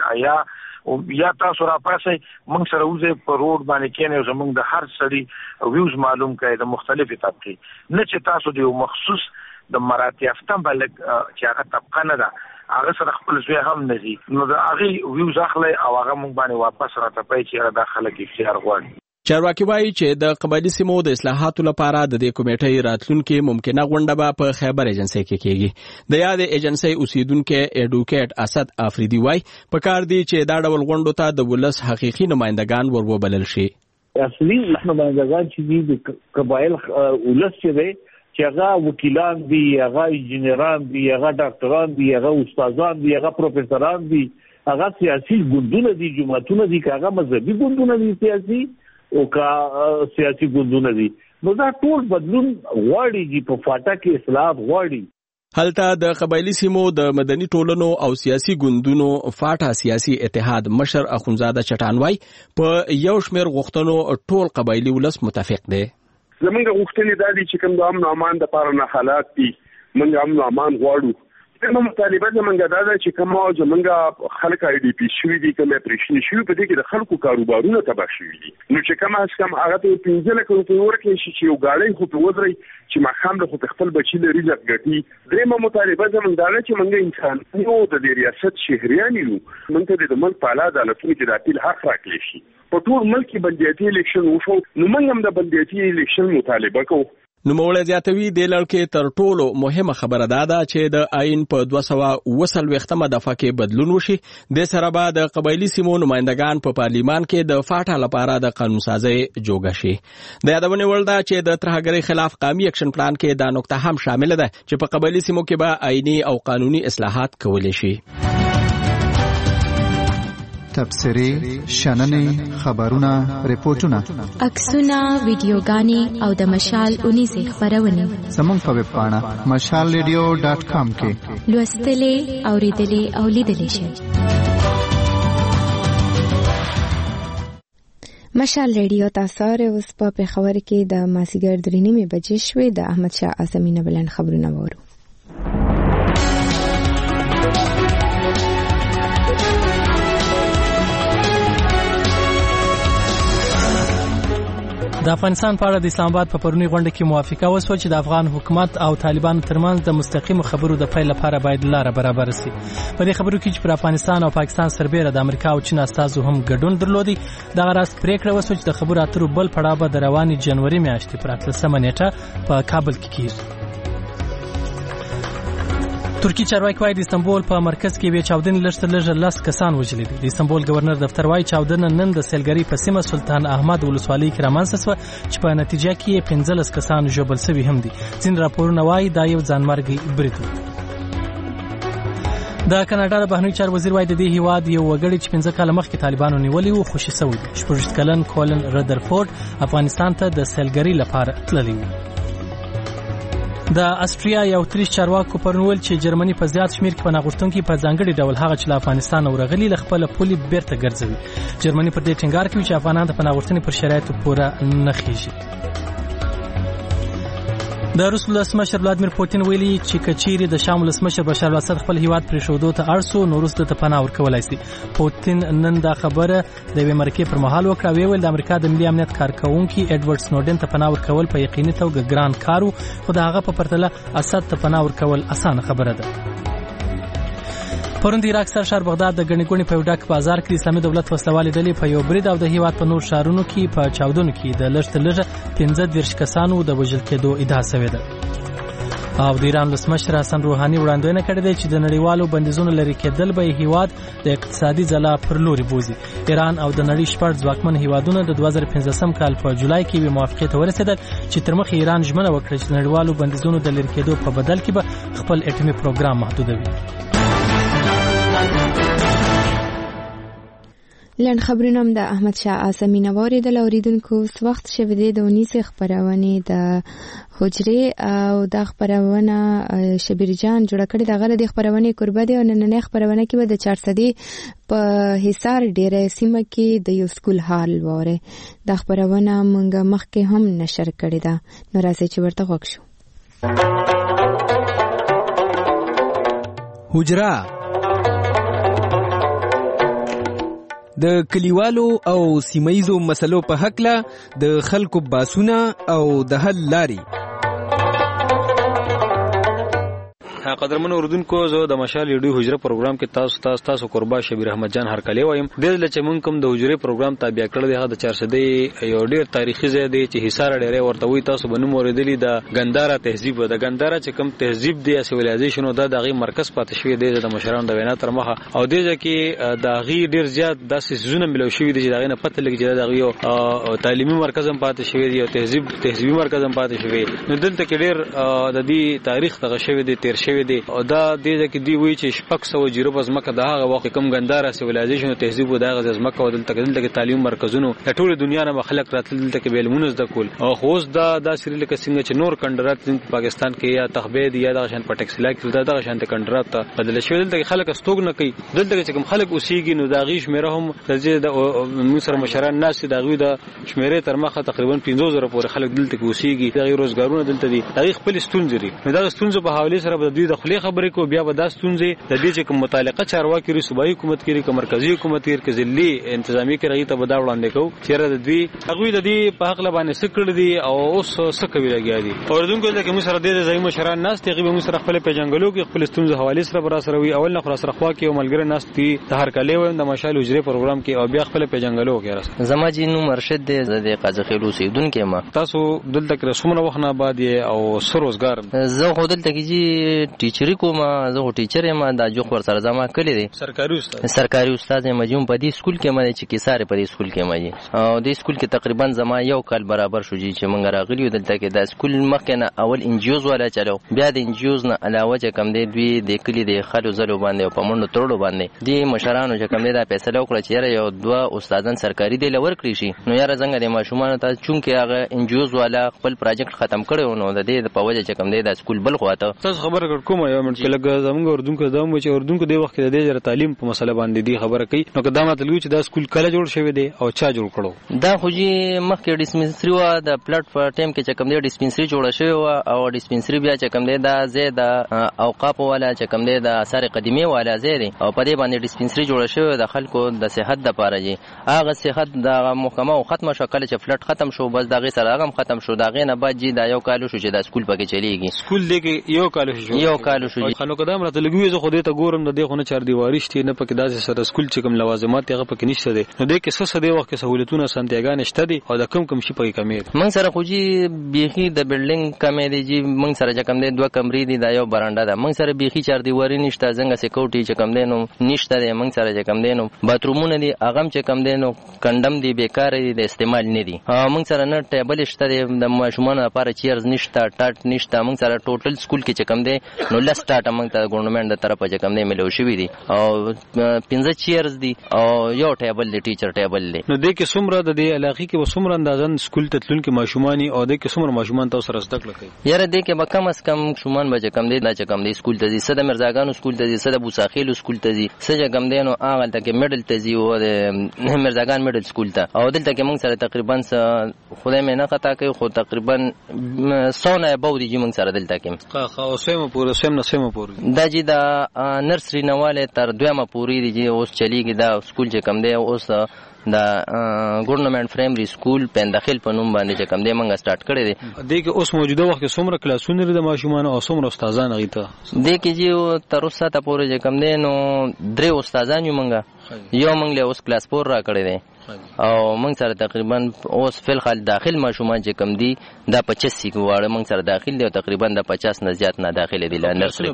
یا تاسو را پاسئ موږ سره وځي په روډ باندې کېنه زمونږ د هر سړي ویوز معلوم کړي د مختلفې طبقه نه چې تاسو د مخصوص د مراتب یافتم بلک چې هغه طبقه نه ده هغه سره خپل ځای هم نزي نو د هغه ویوز اخلي او هغه موږ باندې واپس راته پي چې دا خلک اختیار غواړي. چارواکي وایي چې د قبایلی سیمو د اصلاحاتو لپاره د دې کمیټې راتلونکي ممکنه غونډه به په خیبر ایجنسي کې کیږي. د یاد ایجنسي اوسیدونکو ایډوکیټ اسد افریدي وایي په کار دی چې دا ډول غونډو ته د ولس حقيقي نمائندگان وروبلل شي. اصلي نمائندگان چې د قبایل ولس چې دی چې هغه وکیلان دي، هغه انجینران دي، هغه ډاکټران دي، هغه استادان دي، هغه پروفیسوران دي، هغه سیاسي ګوندونه دي، جماعتونه دي، هغه مذهبي ګوندونه دي سیاسي او کا سیاسي ګوندونه دي. نو دا ټول بدلون غواړي چې په فاټا کې اصلاحات غواړي. هلته د قبایلی سیمو د مدني ټولنو او سیاسي ګوندونو فاټا سیاسي اتحاد مشر اخونزاده چټانوای په یو شمېر غوښتنو ټول قبایلی ولس متفق دي. زمونږ غوښتنې دا دي چې کوم د امن او امان د لپاره نه حالات دي موږ امن او امان غواړو. نو مطالبه زمونږ دا ده چې کوم زمونږ خلک آی ډي پی شوي دي، کوم اپریشن شوي په دې کې د خلکو کاروبارونه تباه شوي دي. نو چې کوم هغه ته 15 لک روپۍ ورکړي شي چې یو ګاډی خو په ودرې چې مخام له خپل بچی لري رزق ګټي. درېمه مطالبه زمونږ دا ده چې موږ انسان یو د ریاست شهريان یو، موږ ته د ملک په اعلی عدالتونو کې د اپیل حق راکړي شي. په ټول ملک کې بلدیاتي الیکشن وشو، نو موږ هم د بلدیاتي الیکشن مطالبه کوو. نوموړی زیاتوي د لړ کې تر ټولو مهمه خبره ده چې د آئین په 240 دفعه کې بدلون وشي. د سره به د قبایلی سیمو نمائندگان په پارلیمان کې د فاټا لپاره د قانون سازي جوګه شي. د یادونه وړ ده چې د ترهګرۍ خلاف قومي اکشن پلان کې دا نقطه هم شامل ده چې په قبایلی سیمو کې به آئینی او قانوني اصلاحات کولی شي. تبصرې، شننې، خبرونه، ریپورتونه، عکسونه، ویډیوګانې او د مشال 19 خبرونه زموږ په ویب پاڼه mashalradio.com کې لوستلې، اوریدلې او لیدلې شئ. مشال ریډیو تاسو اوس په پېښور کې د مازیګر 3:30 بجې شوې. د احمد شاه اعظمي نه بلند خبرونه وورو. د افغانستان په اړه د اسلام آباد په پرونی غونډه کې موافقه وشوه چې د افغان حکومت او طالبانو ترمنځ د مستقیمو خبرو د پیل لپاره باید لاره برابر شي. په دې خبرو کې چې پر افغانستان او پاکستان سربېره د امریکا او چین استازو هم ګډون درلودي. دغه راز پریکړه وشوه چې د خبرو اترو بل پړاو به د رواني جنوري میاشتې پر 18 نیټه په کابل کې کیږي. ترکی چارواکي وايي د استانبول په مرکز کې وی چاودنې لږ 10 کسان وژل دي. د استانبول گورنر دفتر وايي چاودنه نن د سیلګری په سیمه سلطان احمد ولسوالۍ کې رامنځته شوه چې په نتیجه کې 15 کسان ژوبل شوي هم دي. ځین راپورونه وايي دا یو ځانمرګي برید و. د کاناډا د بهرنی چارو وزیر وايي د دې هیواد یو وګړي چې 15 کال مخکې طالبانو نیولې وو خوشي شوی دی. 14 کلن کولن ردرفورد افغانستان ته د سیلګری لپاره تللی و. د استرالیا یو اتریش چارواکو پرنول چې جرمني په زیات شمیر کې پناه غوښتونکي په ځانګړي ډول هغه چې له افغانستان ورغلي ل خپل پولي بیرته ګرځوي. جرمني پر دې ټینګار کوي چې افغانان د پناه غوښتنې پر شرایطو پوره نه خېږي. د روس ولسمشر ولادیمیر پوتین ویلي چې کچيري د شام ولسمشر بشار الاسد خپل هیواد پرې شودو ته ارسو نو روس ته پناه ورکولای شي. پوتین نن دا خبره د امریکا پر مهال وکړه. ویل د امریکا د ملي امنیت کارکونکي ایډورډ سنوډن ته پناه ورکول په یقیني توګه ګران کارو، خو دا هغه په پرتله اسد ته پناه ورکول اسانه خبره ده. پرون د عراق سرشار بغداد د غنی غونی په یو ډک بازار کې اسلامي دولت وسلوالې ډلې په یو برید او د هیواد په نور شهرونو کې په چاودنو کې د لږ 15 کسانو د وژل کېدو ادعا شوې ده. او د ایران ولسمشر حسن روحاني وړاندوینه کړې ده چې د نړیوالو بندیزونو لري کېدل به هیواد د اقتصادي ځلا پر لوري بوزي. ایران او د نړۍ شپږ ځواکمن هیوادونو د 2015 کال په جولای کې به موافقه ته ورسېدل چې تر مخه ایران ژمنه وکړه چې نړیوالو بندیزونو د لري کېدو په بدل کې به خپل اټومي پروګرام محدودوي. لن خبرونه د احمد شاه اعظمي نواري د اوریدونکو وخت شوه د 19 خبرونه د حجره او د خبرونه شبیر جان جوړ کړی د غره د خبرونه قربه دي او نن خبرونه کې به د 400 په حصار ډیره سیمه کې د یو سکول حال وره د خبرونه مونږه مخکې هم نشر کړی دا نو راځي چې ورته وښو. حجره د کلیوالو او سیمایزو مسلو په حق له د خلکو باسونه او د حل لاري. قدرمن اوردونکو زه د مشال ریډیو حجره پروګرام کې تاسو قربا شبیر احمد جان هرکلی وایم. د لچ مونږ کوم د حجره پروګرام تابع کړل دی د 400 یو ډیر تاریخي ځای دی چې حصار ډیره ورته وي. تاسو بنو موریدلی د ګندارا تهذیب د ګندارا چې کوم تهذیب دی سیویلایزیشن د دغه مرکز پاتې شوی دی د مشرانو د وینا تر مخه او دغه کې د غي ډیر زیات د سيزونه ملو شوی دی چې دغه نه پته لګی چې دغه یو تعلیمي مرکز هم پاتې شوی دی او تهذیبي مرکز هم پاتې شوی. نو دلته کې ډیر د دې تاریخ دغه شوی دی تیر شوی دی او دا دې کې دی وی چې شپږ سو جیرو پس مکه دا هغه وخت کوم ګندارا سیویلایزیشن او تهذیب د هغه ځمکه ودل تکدل تعلیم مرکزونو د ټوله دنیا نه خلک راتل دلته کې بیلمونز د کول او خوز دا سری لکه څنګه چې نور کندرات پاکستان کې یا تخبید یا د شان پټکسلا کې د شان کندرات بدل شوی دلته خلک استوګ نه کوي. دلته چې کوم خلک اوسېږي نو دا غي شمیره هم د مصر مشران ناس د غوی د شمیره تر مخه تقریبا 15000 پورې خلک دلته کې اوسېږي. د روزګارونه دلته دي د خپل ستونزې لري. دا ستونزې په حواله سره د دوی د خپل خبرې کو بیا به داستونځي د دې چې کوم متعلقه چارواکي ری صوبایي حکومت کې ری مرکزی حکومت کې ضلعي انتظامی کې راغی ته به دا وړاندې کو چې د دوی هغه د دې په حق لبانې سکړ دي او اوس سکوي لګیا دي اوردونکو ته کوم سره د ځای مشران ناس ته غوښمه سره خپل پیژنګلو کې خپل ستونزې حواله سره برا سره وي اول نه خلاص رخوا کې او ملګری ناس دي د هر کله و د مشال حجره پروګرام کې او بیا خپل پیژنګلو کې راځي زما جنو مرشد دې د قاضي خیلو سیدونکو ما تاسو دلته کې رسومونه وخنه بعد او سروزګار زه خو دلته کې ټیچري کوم زه ټیچر یم د جو خور سره زما کړی دي سرکاري استاد یم جون په دې سکول کې مې چې کیساره په دې سکول کې مې او دې سکول کې تقریبا زما یو کال برابر شو چې موږ راغلی دلته کې د سکول مخکې نه اول انجیوز ولا چلو بیا د انجیوز نه علاوه چې کم دی دوی د کلی د خلو زلو باندې او په منډو تړلو باندې دی مشرانو چې کم دی دا فیصله وکړه چې یو دوه استادان سرکاري دی لور کړی شي نو یاره څنګه د ماشومان ته چونکه هغه انجیوز والا خپل پروجیکټ ختم کړو نو د دې په وجه چې کم دی د سکول بل خواته تاسو خبره کوم یو منټ کې لګ زموږ اردوونکو دمو چې اردوونکو د وخت د دې تعلیم په مسله باندې دی خبره کوي نو که دا مطلب چې دا سکول کله جوړ شوی دی او چا جوړ کړو دا خو جی مخکې ډیسپنسری و د پلاټ په ټیم کې چې کم دی ډیسپنسری جوړ شوی و او ډیسپنسری بیا چې کم دی دا زید اوقاف والا چې کم دی د آثار قدیمه والا زید او په دې باندې ډیسپنسری جوړ شوی د خلکو د صحت لپاره جی هغه صحت د محکمه او ختمه شو کله چې پلاټ ختم شو بس دغه سره هغه ختم شو دغه نه بعد جی دا یو کال شو چې د سکول پکې چلیږي سکول دغه یو کال شو جی خلکو قدم راته لګوي زه خو دې ته ګورم د دې خو نه چار دیواری شته نه پکې داسې سره سکول چې کوم لوازمات هغه پکې نشته دي نو دې کې څه دې وخت کې سہولتونه سنتيګان شته دي او د کم شي پکې کمی دي من سره خو جی بيخي د بلډینګ کمی دي جی من سره چې کم دي دوه کمرې دي دا یو برانډه ده من سره بيخي چار دیواری نشته څنګه سکیورټي چې کم دي نو نشته دي من سره چې کم دي نو باترومونه دي اغم چې کم دي نو کندم دي بیکار دي د استعمال نه دي من سره نه ټیبل شته دي د ماشومان لپاره چیرز نشته ټاټ نشته من سره ټوټل سکول کې چې کم دي نو لس ټاټ من ته ګورنمنت د طرفه چې کم دي ملو شوی دي او 15 چیرز دي او یو ټیبل دی ټیچر ټیبل دی نو د کې څومره د دې علاقې کې وسومره اندازن سکول ته تلون کې ماشومانی او د کې څومره ماشومان تاسو سره زده کړل کوي یاره د کې به کم از کم شومان به کم دی دا چې کم دی سکول ته دي صد مرزاګانو سکول ته دي صد بوساخیل سکول ته دي صد کم دی نو هغه ته کې میډل ته دي او د مرزاګان میډل سکول ته او دلته کې موږ سره تقریبا خدای مې نه خطا کوي خو تقریبا 100 نه بودی چې موږ سره دلته کې خو سیمه پورې دا چې دا نرسری نواله تر دویمه پوری دي چې اوس چلیږي دا سکول چې کم دی اوس دا ګورنمنت پرایمری سکول پندخیل په نوم باندې چې کم دی موږ سٹارټ کړی دی د کې اوس موجوده وخت کې څومره کلاسونه لري د ماشومان او څومره استادان غیته د کې چې تر اوسه ته پورې چې کم دی نو 3 استادان یو موږ یو موږ له اوس کلاس 4 را کړی دی او موږ سره تقریبا اوس فل خال داخل ماشومان چې کم دي دا 25 واړه موږ سره داخل دي او تقریبا د 50 نه زیات نه داخله دي نرسری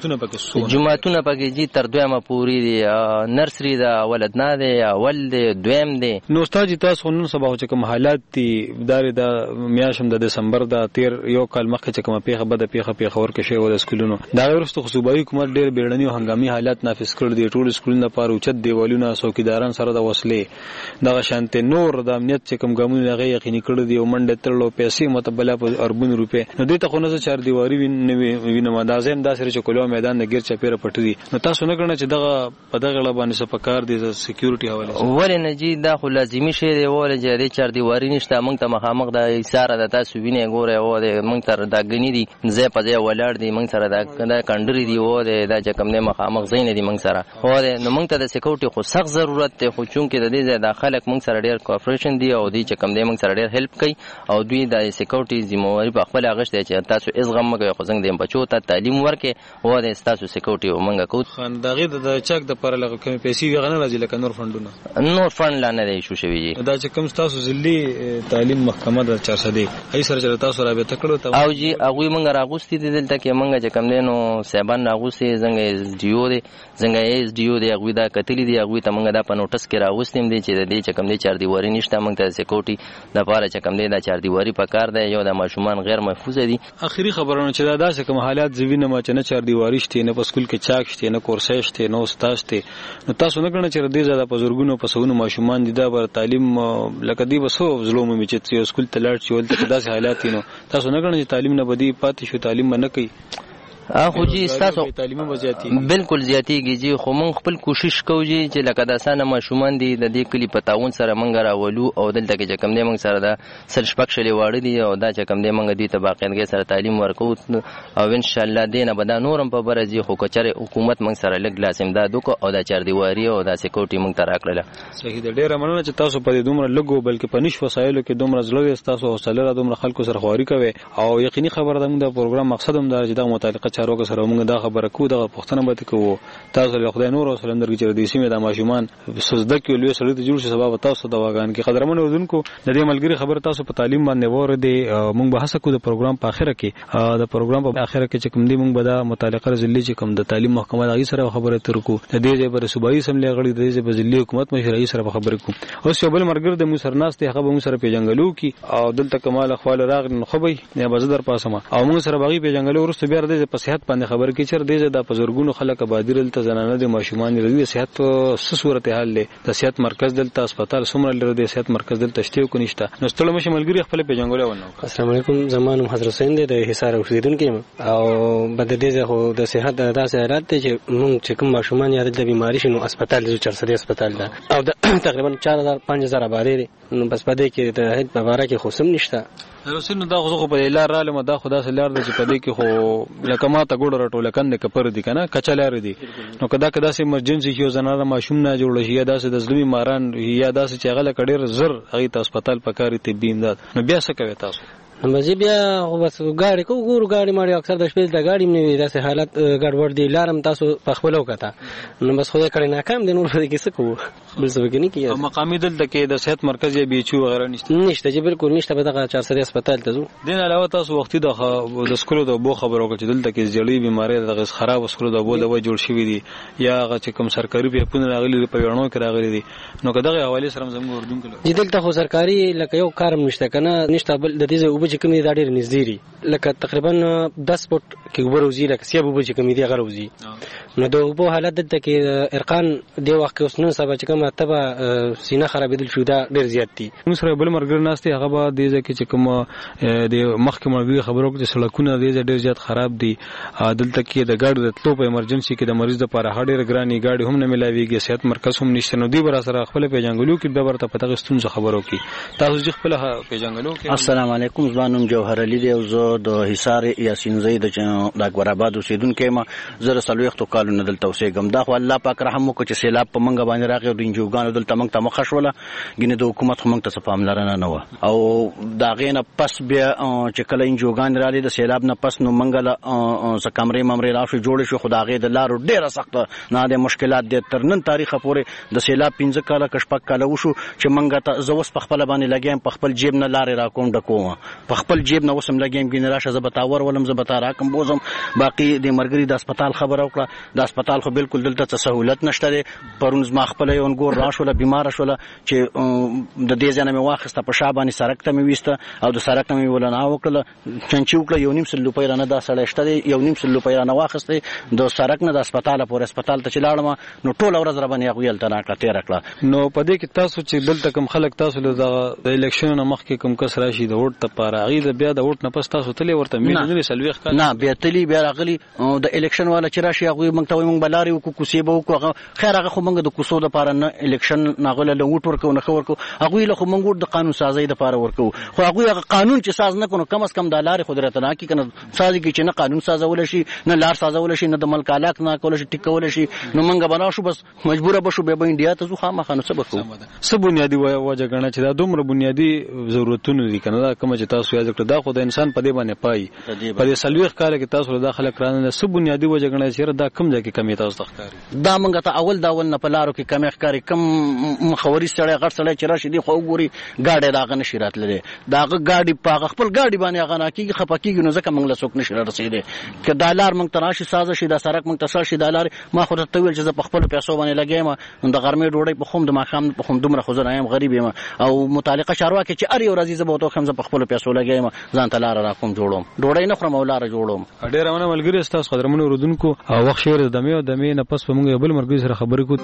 کې جمعهتونه پکې جی تر دویمه پوری دي نرسری دا ولد نه دی اول دی دویم دی نو استاد تاسو نن سبا چې کوم حالات دي دار د میاشم د دسمبر د 13 یو کال مخکې چې کوم پیښه ور کې شوی د سکولونو دا ورسته صوبایي حکومت ډېر بیړنی او هنګامي حالات نافذ کړل دي ټول سکولونو لپاره اوچت دیوالونه څوکیداران سره د وسلې دغه شانته نور د امنیت چې کوم ګامونه هغه یقیني کړی دی او منډه ترلو پیسې متبله په اربون روپې نو دې ته خو نه چار دیواری وینم دا زم دا سره چې کولو میدان د غیر چاپیره پټ دي نو تاسو نه کړنه چې دغه په دغه لبانې څه پکار دي د سکیورټي حواله ولې نه جی دا خو لازمي شی دی ولې چې دې چار دیواری نشته موږ ته مخامخ د ایثار د تاسو وینې ګوره او د موږ تر دا غنی دي زه په ځای ولاړ دي موږ سره دا کندري دی او دا چې کوم نه مخامخ زین دي موږ سره او نو موږ ته د سکیورټي خو سخت ضرورت دی خو چونکه د دې د خلک موږ سره ډیر کوآپریشن دی او دوی چې کم دی موږ سره ډیر هیلپ کوي او دوی د سکیورټي ذمہواری په خپل اغشت دی چې تاسو از غم مګي خو څنګه د بچو ته تعلیم ورکې او د تاسو سکیورټي ومنګه کو خندغه د چک د پر لغه کمی پیسې وغنه راځي لکه نور فندونه نور فند لا نه دی شو شوی دا چې کوم تاسو ځلی تعلیم محکمه د 400 دی ای سره تاسو رابطه کړو او جی هغه موږ راغوستي دي دلته کې موږ چې کم دی نو سیبان راغوستي څنګه اس ډی او دی څنګه اس ډی او دی هغه دا کتلی دی هغه ته موږ دا په نوټس کې راغوستیم دي چې د دې چې کم دی چار دیواری نشته موږ ته سکیورټي د پاره چې کم دی دا چار دیواری په کار دی یو د ماشومان غیر محفوظ دي اخیری خبرونه چې دا داسې کوم حالات زوینه ما چې نه چار دیواری شته نه په سکول کې چاک شته نه کورسې شته نو استاد شته نو تاسو نه کړنه چې دې زړه په زورګونو په سونو ماشومان دي دا بر تعلیم لکه دی بسو ظلم می چې سکول ته لاړ شي ولته داسې حالات نو تاسو نه کړنه چې تعلیم نه بدی پاتې شو تعلیم نه کوي خو جی تاسو تعلیمي وضعیت بالکل زیاتیږي جی خو مونږ خپل کوشش کوو چې لکه د اسانه ماشومان دي د دې کلی په تعاون سره مونږ راولو او دلته کې کوم دی مونږ سره د سل شپږ شلې واړه دي او دا چې کوم دی مونږ دي ته باقاعدګۍ سره تعلیم ورکوو او ان شاء الله دینه به دا نورم په برځي خو کچره حکومت مونږ سره لګ لاس امداد وکړو او دا چاردیواری او دا سکیورټي مونږ ته راکړله. صحیح ده، ډیره مننه چې تاسو په دې دومره لګو بلکې په نش وسایلو کې دومره زړه تاسو حوصله را دومره خلکو سره خواري کوي او یقیني خبره ده موږ د پروګرام مقصد هم دا چې د متعلقه چارواکو سره موږ دا خبره کوو د پښتنه به کوو تاسو له خدای نور او سلام درګي چې د سیمه د ماشومان سوزده کې لوي سره ته جوړ شي سبب تاسو د واغان کې قدرمن اردوونکو د دې ملګری خبره تاسو په تعلیم باندې وره دي موږ به هڅه کوو د پروګرام په اخره کې د پروګرام په اخره کې چې کوم دی موږ به د متعلقه ضلع چې کوم د تعلیم محکمه دغه سره خبره ترکو د دې ځای پر صوبایي سملې غړي د دې په ضلع حکومت مشرعي سره خبرې کوو. اوس یو بل مرګر د موسرناس ته هغه موږ سره پیژنګلو کې او دلته کمال خپل راغ نو خو به یا بزدر پاسمه او موږ سره باغی پیژنګلو ورسته بیا د په صحت باندې خبر کې چر دی د بزرګونو خلک بادر دلته زنانه د ماشومان لري صحت څه صورت حال له د صحت مرکز دلته هسپتال سمره لري د صحت مرکز دلته شته کو نشته نو ستړي مشه ملګری خپل پیژنګلو ونه. السلام علیکم زمانم حضرت حسین د حصار اوسیدونکو او بد دې خو د صحت داسې حالات چې موږ چې کوم ماشومان یا د بیماری شنو هسپتال د چرسدي هسپتال ده او تقریبا 4000 5000 آبادی نو بس پدې کې د هیڅ په اړه کې خوسم نشته. رسول دا خو په لار را لمه دا خدا سره لار د چې پدې کې خو لکه ما ته ګوډه راټول کنده کپر دي کنه کچلار دي نو کدا سه ایمرجنسي یو زنانه ماشوم نه جوړ شي یا داسې د ظلمي ماران یا داسې چې غل کډیر زر هغه ته هسپتال پکاري طبي امداد نو بیا څه کوي تاسو؟ مزه بیا بس غاړي کو ګورو غاړي ماړي اکثر د شپې د غاړي نه داسې حالت ګډوډ دي لارم تاسو په خپل وکړه نو بس خو کړي ناکام دي نور دې کې څه کوو بل څه وکړي کیږي. مقامي دلته کې د صحت مرکز یا بیچو وغیرہ نشته چې بالکل نشته به دغه 400 هسپتال ته ځو. دین علاوه تاسو وختي د سکولو د بو خبرو کې دلته کې جړی بیماری د خراب سکولو د بو د و جوړ شوی دي یا هغه چې کوم سرکاري به پونه راغلي په وړاندو کې راغلي دي نو کداغه حواله سره زموږ اردن کې دلته خو سرکاري لکه یو کارم نشته کنه نشته بل د دې وب چې کوم دي ډېر نږدې لکه تقریبا 10 فوټ کې وبروزي لکه سیاب وب چې کوم دي غروزي نو د وبو حالت دلته کې ارقان دی وخت کې اوس نن سبا چې کومه تبه سینه خرابېدل شو دا ډېر زیات دي. موږ سره بل مرګ ناشته هغه به د ځکه چې کوم د محکمه خبرو کې سړکونه ډېر زیات خراب دي دلته کې د ګاډو د تلو په ایمرجنسي کې د مریض لپاره هډیر ګرانی ګاډي هم نه ملاويږي صحت مرکز هم نشته نو دی بر سره خپل پیژنګلو کې د برته پته غستون خبرو کې تاسو چې خپل پیژنګلو کې. السلام علیکم ځوانم جوهر علي دی او زه د حصار یاسین زید د اکبر آباد اوسیدونکو ما زره سلويختو کالو نه دلته اوسېږم دا خو الله پاک رحم وکړي چې سیلاب په منګه باندې راغی او د انجوګانو دلته موږ ته مخښوله ګینه د حکومت هم ته پاملرنه نه و او دا غینه پس بیا چې کله انجوګان را لید سیلاب نه پس نو منګله ز کمرې ممرې راشي جوړ شو خدای د لارو ډیره سخته نه د مشکلات د ترنن تاریخ پورې د سیلاب 15 کاله کشپک کاله وشو چې منګه ته زوس په خپل باندې لګیم په خپل جیب نه لارې را کوم ډکوم په خپل جیب نه وسم لګیم ګینه راشه زبتاور ولم زبتا راکم بوزم باقي د مرګري د هسپتال خبر وکړه د هسپتال خو بالکل دلته سہولت نشته پرونز ما خپل یو انګور راشوله بیمار شوله چې د دې ځنه مې واخسته په شاباني سرک ته مې وسته او د سرک مې ولنا وکړه چنچي وکړه یو نیم سل روپۍ رانه دا سړی شته یو نیم سل روپۍ رانه واخسته د سرک نه د هسپتال پورې هسپتال ته چلاړم نو ټول ورځ را باندې غویل ته راکړه تیر کړه نو په دې کې تاسو چې دلته کوم خلک تاسو د الیکشن نه مخکې کوم کس راشي د ووټ ته پاره غي بیا د ووټ نه پس تاسو تلې ورته مینځلې سلويخ کړه نه بیا تلې بیا راغلي د الیکشن والا چې راشي هغه موږ ته موږ بلاري وکړو کوسي به وکړو خیر هغه خو موږ د کوسو د پاره نه الیکشن ناغله له ووټ ورکو نه خور کو هغه له خو موږ د قانون سازي د پاره ورکو خو هغه قانون چې ساز نه کونو کم از کم د لارې قدرت نه کی کنه سازي کی چې نه قانون سازول شي نه لار سازول شي نه د ملک علاق نه کول شي ټیکول شي نو موږ بنا شو بس مجبور بشو به انډیا ته ځو خامخا نو سبق څه بنیادی وجه غنه چې دا دومره بنیادی ضرورتونه دي کنه دا کوم چې تاسو یاد کړئ دا خو د انسان په دې باندې پای په دې سلويخ کال کې تاسو داخله کړانه څه بنیادی وجه غنه چې دا کم ځای کې کمی تاسو ښکاری دا موږ ته اول دا ول نه په لارو کې کمی ښکاری کم مخوري سړی غټ سړی چې راشي دی خو وګوري گاډي داغه نشي راتللی داغه گاډي په خپل گاډي باندې هغه ناکیږي خپکیږي نو ځکه موږ له څوک نشي رسیدي که دا لار موږ تراشي ساز شي دا سرک موږ تاسو شي دا لار ما خو ته ویل چې په خپل پیسو باندې لګیم د غرمې ډوډۍ په خوم د ماخام په خوم دومره خو زه یم غریب یم او متعلقه چارواکي چې ار یو ورځ زه به تو خمزه په خپل پیسو لګیم ځان ته لار را کوم جوړوم ډوډۍ نه خورم او لار جوړوم ډېر مننه ملګری تاسو قدرمنو رودونکو او وخت شوی د دمه نه پس په موږ بل مرګ سره خبرې کو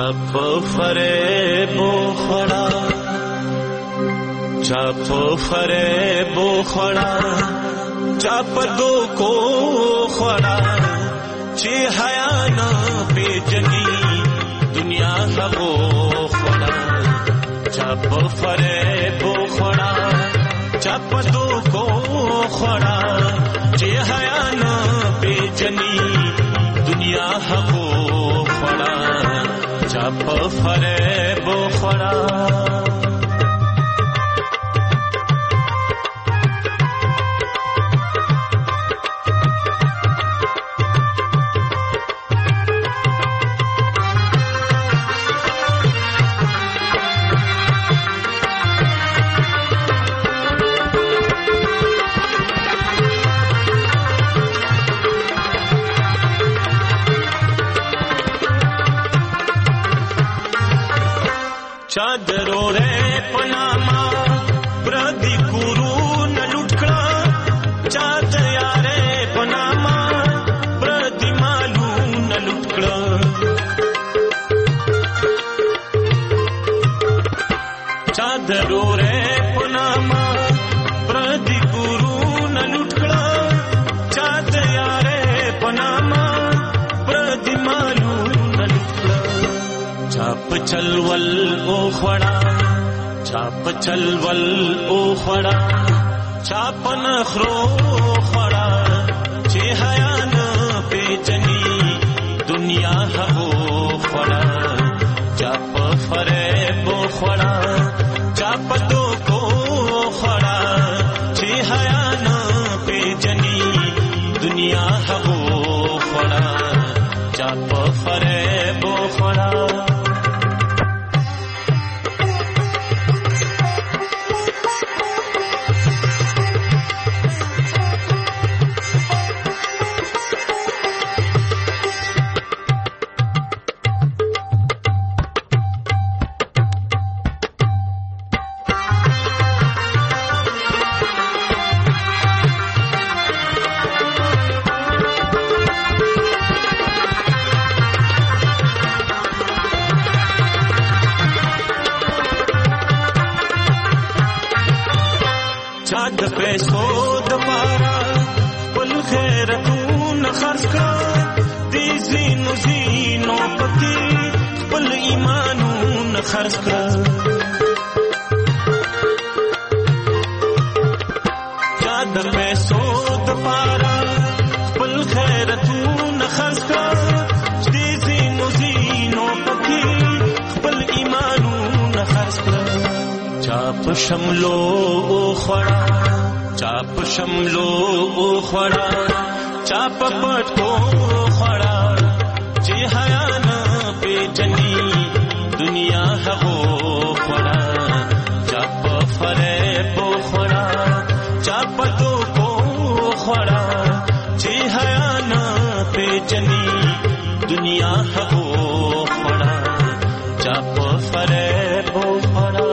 چپ فریب خوړا چپ فریب خوړا چاپدو کو خورا چې حیا نه پیجنی دنیا هغو خورا چاپ فریب خورا چاپدو کو خورا چې حیا نه پیجنی دنیا هغو خورا چاپ فریب خورا चादरो रे पनामा प्रदी गुरु न लुटकड़ा चाद यारे पनामा प्रदी मालू न लुटकड़ा चादरो रे पनामा प्रदी गुरु न लुटकड़ा चाद यारे पनामा प्रदी मालू न लुटकड़ा चाप चलवल ओ खड़ा चाप चलवल ओ खड़ा चाप नखरो खड़ा चे हया न बेचनी दुनिया हो खड़ा चाप फरेब खड़ा चाप दो को खड़ा चे हया न बेचनी दुनिया हो खड़ा चाप फरेब खड़ा चाद पैसो दपारा पल खैरतून खर्च का दीजीनो जीनो पति पल ईमानून खर्च का चाद पैसो दपारा पल खैरतून खर्च का दीजीनो जीनो पति पल ईमानून खर्च का चाप शमलो खड़ा चाप शमलो खड़ा चाप पटको खड़ा जे हया न बेचनी दुनिया हो खड़ा चाप फरेब खड़ा चाप दो को खड़ा जे हया न बेचनी दुनिया हो खड़ा चाप फरेब खड़ा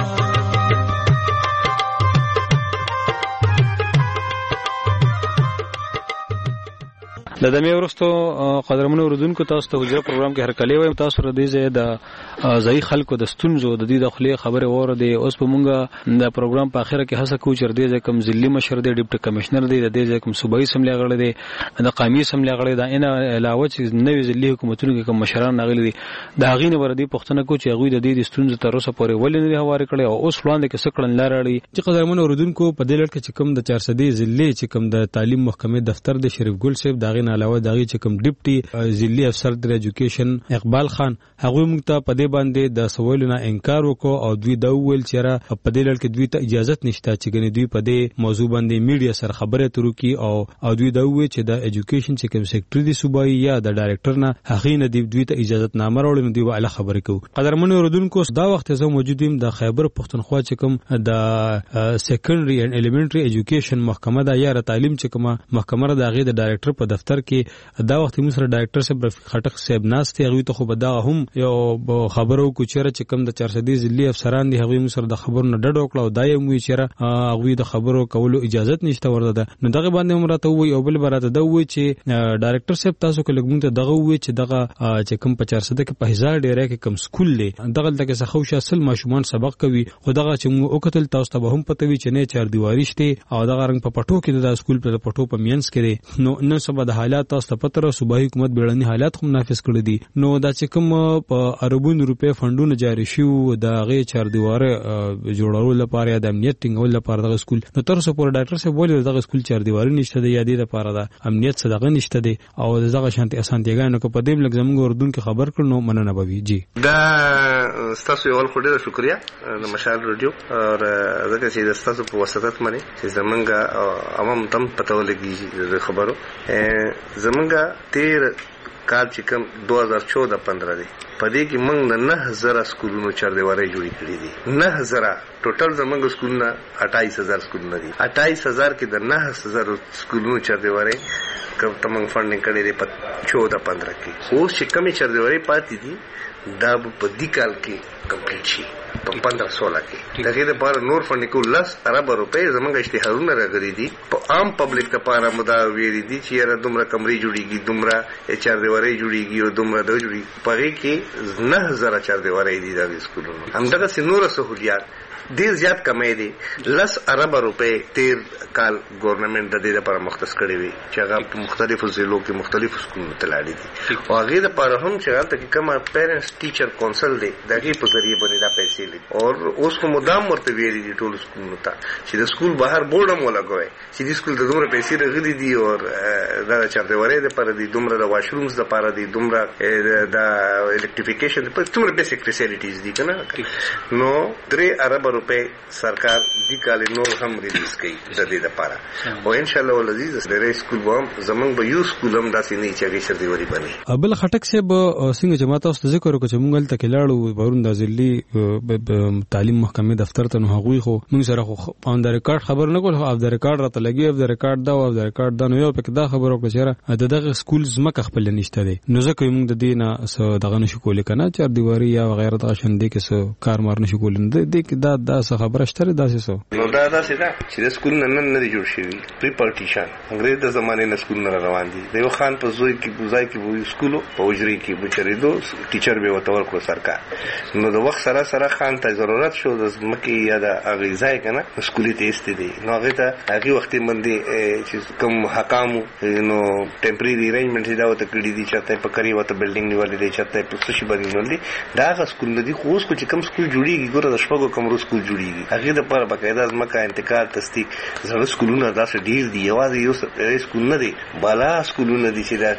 د دمه ورستو قدرمنو اوردونکو تاسو ته حجره پروګرام کې هرکلی وایم تاسو ر دې زه د ځای خلکو د ستونزو د دې داخلي خبره وره دی اوس په مونږه د پروګرام په اخره کې هڅه کوو چې دې کم ضلعي مشر دی ډیپټي کمشنر دی د دې کم صوبایي سملې غړي دی د قومي سملې غړي دا ان علاوه چې نوې ضلعي حکومتونو کې کوم مشران راغلي دي دا غینه ور دي پښتنه کو چې هغه د دې ستونزو تر اوسه پورې ولې نه حواله کړي او اوس وړاندې کې سکړن لارړي چې قدرمنو اوردونکو په دې لړ کې چې کوم د 400 ضلعي چې کوم د تعلیم محکمې دفتر د شریف ګل صاحب داغه علاوه داغه چې کوم ډیپټي ضلعي افسر د ایجوکیشن اقبال خان هغه موږ ته په دې باندې د سوالونو انکار وکړو او دوی دا ویل چې را په دې لړ کې دوی ته اجازه نشته چې ګنې دوی په دې موضوع باندې میډیا سره خبره ترو کی او دوی دا ویل چې د ایجوکیشن چې کوم سیکټری دی صوبایي یا د ډایریکټر نه هغه نه دوی ته اجازه نامه راوړل نو دوی به اله خبرې کوي قدرمنو اوردونکو دا وخت زه موجود یم د خیبر پښتونخوا چې کوم د سیکنډري اینڈ الیمنټری ایجوکیشن محکمه دا یا تعلیم چې کوم محکمه د هغه د ډایریکټر په دفتر ننګرهار کې دا وخت موږ سره ډایرکټر صاحب رفیق خټک صاحب ناست هغه ته خو بدا هم یو خبرو کو چیرې چې کم د 400 ضلعي افسران دي هغه موږ سره د خبرو نه ډډ وکړو دا یو موږ چیرې هغه د خبرو کولو اجازه نشته ورته نو دغه باندې عمرته وي او بل براته دا وي چې ډایرکټر صاحب تاسو کې لګون ته دغه وي چې دغه چې کم 400 کې په هزار ډیره کې کم سکول دی دغه دغه څخه خو اصل ماشومان سبق کوي خو دغه چې موږ وکتل تاسو ته هم پته وي چې نه چار دیواری شته او دغه رنګ په پټو کې د سکول په پټو په مینس کې نو نن سبا د حالات تاسو ته پته را صوبایي حکومت بیړني حالات هم نافذ کړی دي نو دا چې کوم په اربون روپے فندونه جاری شو د غي چار دیواره جوړولو لپاره د امنیت ټینګول لپاره د سکول نو تر څو پر ډاکټر صاحب ویل دغه سکول چار دیواری نشته دی یادې لپاره د امنیت صدقه نشته دی او دغه شانتي اسانتیګانو کو په دې لګ زموږ اردن کې خبر کړنو مننه بوي جی دا تاسو یو ول خوري شکریا د مشال رادیو او دغه چې تاسو په واسطه باندې چې زمونږ عوام تم پته ولګي خبرو زمونږ 13 کال چې کوم 2014-15 دی پدې کې موږ نه 9000 سکولونو چار دیواري جوړې کړې دي 9000 ټوټل زمونږ سکولونه 28000 سکولونه دي 28000 کې د 9000 سکولونو چار دیواري کوم تمنګ فندینګ کړي دي په 14-15 کې اوس چې کمی چار دیواري پاتې دي دا په دې کال کې کمپلیټ شي په 15-16 کې دغه لپاره نور فندینګ کو 10 ارب روپے زمونږ اشتهارونه راغلي دي په عام پبلک لپاره مدا ویری دي چې را دومره کمرې جوړیږي دومره چار دیواري جوړیږي او دومره د جوړیږي پغې کې 9000 چار دیواري دي د سکولونو همدغه سينور سہولیات ډیر زیات کمې دي 10 ارب روپے 13 کال ګورنمنت د دې لپاره مختص کړی وي چې هغه په مختلفو ضلعو کې مختلفو سکولونو ته لاړې دي او هغه لپاره هم چې هلته کې کومه پیرنټس ټیچر کونسل دی دغه په ذریعہ باندې دا پیسې لري او اوس کوم مدام ورته ویلي دي ټول سکولونو ته چې د سکول بهر بورډ هم ولګوي چې د سکول د دومره پیسې راغلي دي او دا چارته ورې لپاره دي دومره د واشرومز لپاره دي دومره د الکتریفیکیشن لپاره دومره بیسیک فیسیلیټیز دي کنه نو 3 ارب روپے سرکار دی کال نور هم ریلیز کړي د دې لپاره او ان شاء الله ولعزیز د سکول بوم زمنګ به یو سکول هم داسې نه چې شر دی وری باندې ابل خټک صاحب څنګه جماعت اوس ذکر وکړو چې مونږ تل کلاړو بارون د ځلي تعلیم محکمه دفتر ته نو هغوی خو مونږ سره خو اون د ریکارډ خبر نه کول خو اف د ریکارډ راته لګي اف د ریکارډ دا او اف د ریکارډ دا نو یو پک دا خبر وکړه چې دغه سکول زمکه خپل نشته دی نو ځکه مونږ د دینه دغه نشو کولای کنه چار دیواری یا وغیرہ د شاندې کې څه کار مار نشو کولای د دې دا خبره شته داسې سو نو دا چې د سکول نن نه جوړ شوی پری پارټیشن انګریز د زمانه نه سکول نه روان دي د یو خان په زوی کې بوزای کې وو سکول په وجري کې بچریدو ټیچر به وتور کړ سرکار نو د وخت سره خان ته ضرورت شو د مکه یا د اغیزای کنه سکولي ته است دي نو هغه ته هغه وخت باندې چې کوم حکام نو ټمپرری ارینجمنټ دا وته کړی دي چې په کری وته بلډینګ نیولې دي چې په سشي باندې نیولې دا سکول نه دي خو اوس کو چې کوم سکول جوړیږي ګوره د شپږو کمرو سکول جوړیږي هغه د پر باقاعده ځمکه انتقال تصدیق زړه سکولونه داسې ډیر دي یوازې یو سکول نه دی بالا سکولونه دي چې دا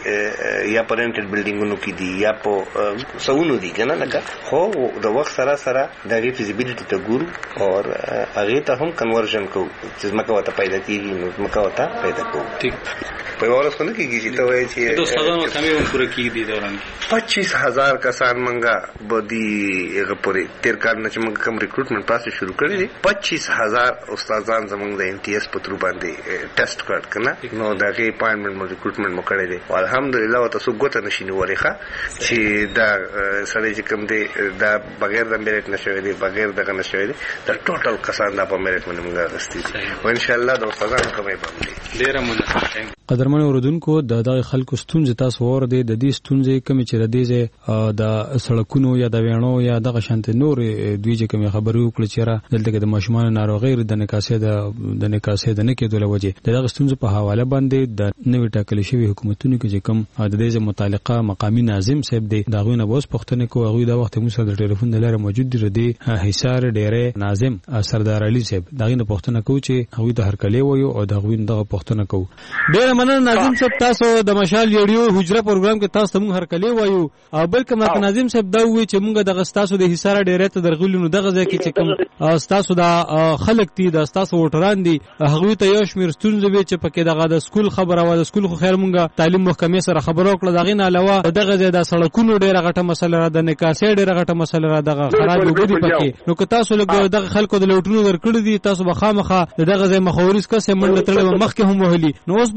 کې یا پرنټډ بلډینګونو کې دي یا په سونو دي کنه لکه خو د وخت سره د فیزیبিলিټی ته ګورو او هغه ته هم کنورژن کوو چې ځمکه وته پیدا کیږي نو ځمکه وته پیدا کوو ٹھیک په ورځ باندې کېږي چې ته وایي چې د استادانو کمی هم پوره کیږي د دوران 25000 کسان منګه بدی هغه پوره 13 کال نه چې موږ کوم ریکروټمنټ پروسس شروع کړی دی 25000 استادان زموږ د NTS په تر باندې ټیسټ کړ کنه نو دا کې اپاینټمنټ مو ریکروټمنټ مو کړی دی الحمدلله تاسو ګوت نشي نیولې ښه چې دا سړی چې کوم دی دا بغیر د میرټ نشوي دی بغیر دغه نشوي دی دا ټوټل کسان دا په میرټ باندې موږ غوښتي دي او ان شاء الله د استادانو کومې باندې ډیر مننه قدرمن اوردونکو د دغه خلکو ستونزې تاسو ور دي د دې ستونزې کمی چې ردیزه د سړکونو یا د وینو یا د شانت نور دوی چې کوم خبرو وکړي چې دلته د ماشومان ناروغي د نکاسې د نه کېدو لوجه دغه ستونزې په حواله باندې د نوې ټاکل شوی حکومتونو کې چې کوم د دې متعلقه مقامی ناظم صاحب دی دغه نه بوس پښتنه کو هغه د وخت موږ د ټلیفون د لاره موجود دی ردی حصار ډیره ناظم سردار علي صاحب دغه نه پښتنه کو چې هغه د هرکلی وایو او دغه دغه پښتنه کو ډیره مننه ناظم صاحب تاسو د مشال یوډیو حجره پروګرام کې تاسو موږ هرکلی وایو او بلکې ما ناظم صاحب دا وی چې موږ د تاسو د حصار ډیره ته درغلو دغه ځکه چې کوم تاسو د خلک دي د تاسو وټران دي هغه ته یو شمیر ستونزې وي چې پکې دغه د سکول خبره و د سکول خو خیر مونږه تعلیم محکمه سره خبرو کړل دغه نه علاوه دغه د سړکونو ډیره غټه مسله را د نکاسې ډیره غټه مسله را دغه خراب وګړي پکې نو که تاسو له دغه خلکو د لوټونو ورکړی دي تاسو به خامخه دغه ځای مخاورس کسه منډه تړل مخکې هم وهلي نو اوس په ناظم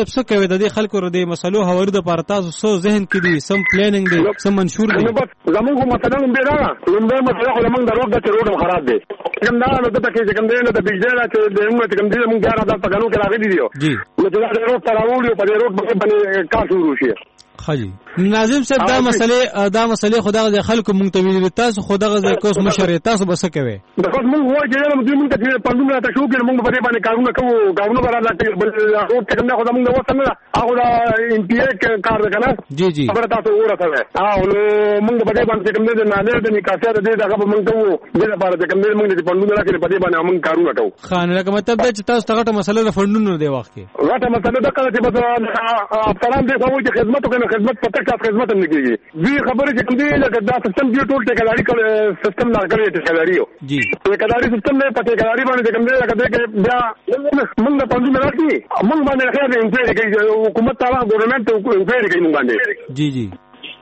صاحب څه کوي د دې خلکو د مسلو هواري د پاره تاسو سو ذهن کې دي سم پلانینګ دی سم منشور دی زموږ مثلا به دا زموږ مسله خو زموږ د روډ د روډ خراب دی کوم دا نو ته کې کوم دی نو د بجلی لا چې د موږ کوم دی موږ یاره د پګانو کې راغلي دی جی نو دا د روډ تراوړي په دې روډ باندې کار شروع شي خاجي ناظم صاحب دا مسلې خدای خلکو مونږ ته ویل تاسو خدای کوس مشر تاسو بس کوي د کوم مونږ وایي چې موږ ته پندونه ته شو کې موږ په دې باندې کارونه کوو کارونه برابر بل روډ څنګه نه خدای موږ وسنه هغه دا انټیک کار ده کنه جی جی خبره تاسو ورته نو موږ په دې باندې کوم دې نه نه د نکاسه دې دغه موږ کوو دې لپاره چې کوم دې موږ دې پندونه راکړي په دې باندې موږ کارونه کوو خان لکه مطلب دا چې تاسو ته مسله د فندونو دی وخت کې غټه مسله ده چې بس افسران دې کوي چې خدمت کوي خدمت پته کا خدمت نه کیږي دې خبره چې کوم دې لکه دا سیستم دی ټول ټیکداري سیستم نه کوي ټیکداري یو جی ټیکداري سیستم نه پته ټیکداري باندې کوم دې لکه دې بیا موږ د پندونه راکړي موږ باندې خیر دې انټری کوي حکومت تعالی ګورنمنت انټری کوي موږ باندې جی جی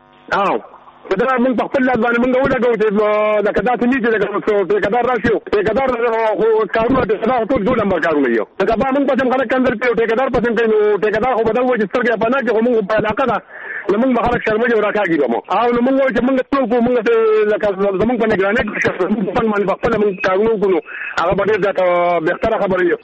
دا موږ په خپل لاس باندې موږ ولګو چې لکه دا څه نیږي لکه ټیکدار راشي ټیکدار کارونه دا ټول دوه نمبر کارونه یو دا به موږ په څنګه خلک کندر کوي ټیکدار په څنګه کوي ټیکدار خو بدل وایي چې سترګې په نه کې موږ په علاقه ده نو موږ به خلک شرمېږي او راکاږي به مو او نو موږ وایو چې موږ ټول کوو موږ لکه زموږ په نګرانۍ کې خپل باندې خپل موږ کارونه وکړو هغه به ډېر زیاته بهتره خبره وي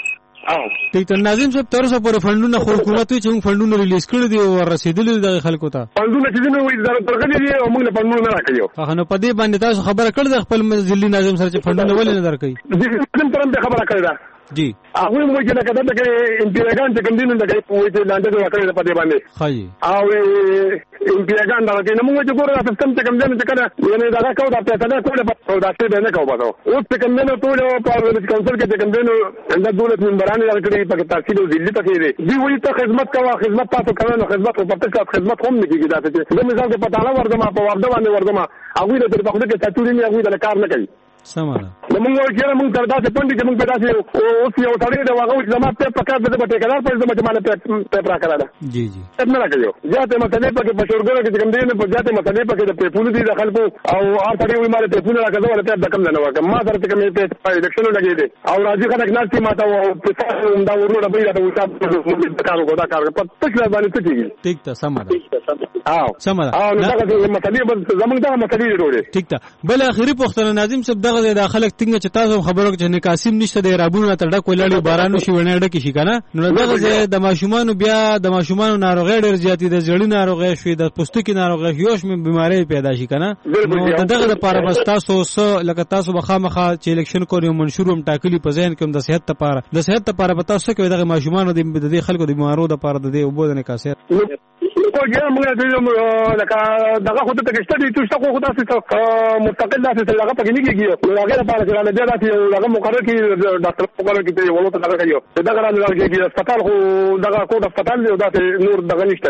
ټیک ته ناظم صاحب تر اوسه پورې فندونه خو حکومت چې موږ فندونه ریلیز کړی دي او رسیدلي د خلکو ته فندونه چې نه وي دا ترغلي دي او موږ نه فندونه نه راکړو نو په دې باندې تاسو خبره کړل د خپل ځلي ناظم سره چې فندونه ولې نه درکړي دې کوم ترم خبره کړی دا جی هغه موږ چې لکه دا کې انټیګران چې کوم دین نه کوي په دې لاندې راکړي په دې باندې خاي او انټیګران دا کې نو موږ چې ګورو سیستم چې کوم دین چې کړه یعنی دا کاو دا ته دا کوله په دا څه نه کوو باسو او چې کوم دین ټول په کونسل کې کوم دین د دولت منبرانه راکړي په تحصیل او ذلی ته کې دی وایي ته خدمت کوه خدمت تاسو کوئ نو خدمت په پټه خدمت هم نه کیږي دا چې د مثال په تعالی ورځما په ورځ باندې ورځما هغه د په خپل کې تاتوري نه هغه د کار نه کوي سمانه موږ وایو موږ تر دا څه پندې چې موږ پیدا شي او یو سړی دا واغو زما په پکا د ټیکدار په زما چې مال په راکړه ده جی جی څنګه راکړو ځاته مسلې په بشورګره کې کوم دین په ځاته مسلې په د پیپول دي د خلکو او هر سړی وي مال پیپول راکړه ولا ته د کم نه وکم ما درته کوم په الیکشن لګې دي او راځي خلک ناس چې ماته او په دا ورونه به دا وتا کارو کو دا کار په تکلا باندې څه کیږي ټیک ته سمانه سمانه نو دا مسلې زمونږ دا مسلې جوړې ټیک ته بل اخیری پوښتنه ناظم صاحب دغه د خلک څنګه چې تاسو خبرو کې نه قاسم نشته د رابونو تر ډک ولاړی بارانو شي ونه ډک شي کنه نو دغه د ماشومان بیا د ماشومان ناروغي ډېر زیاتې د زړی ناروغي شوي د پوستکي ناروغي یوش مې بيماري پیدا شي کنه نو دغه لپاره بس تاسو لکه تاسو بخامخه چې الیکشن کوي منشور هم ټاکلي په ذهن کې د صحت لپاره په تاسو کې دغه ماشومان د خلکو د بیمارو لپاره د وبو د نکاسه کوجه موږ لکه دغه خو ته کېشته دي چې خو تاسو مستقل تاسو هغه پکې نه کیږي نو هغه لپاره چې نه دا هغه مقرر کی ډاکټر مقرر کی ته ولوت دغه کوي دغه راځي چې هسپتال خو دغه کوټ هسپتال دی دا نور دغه نشته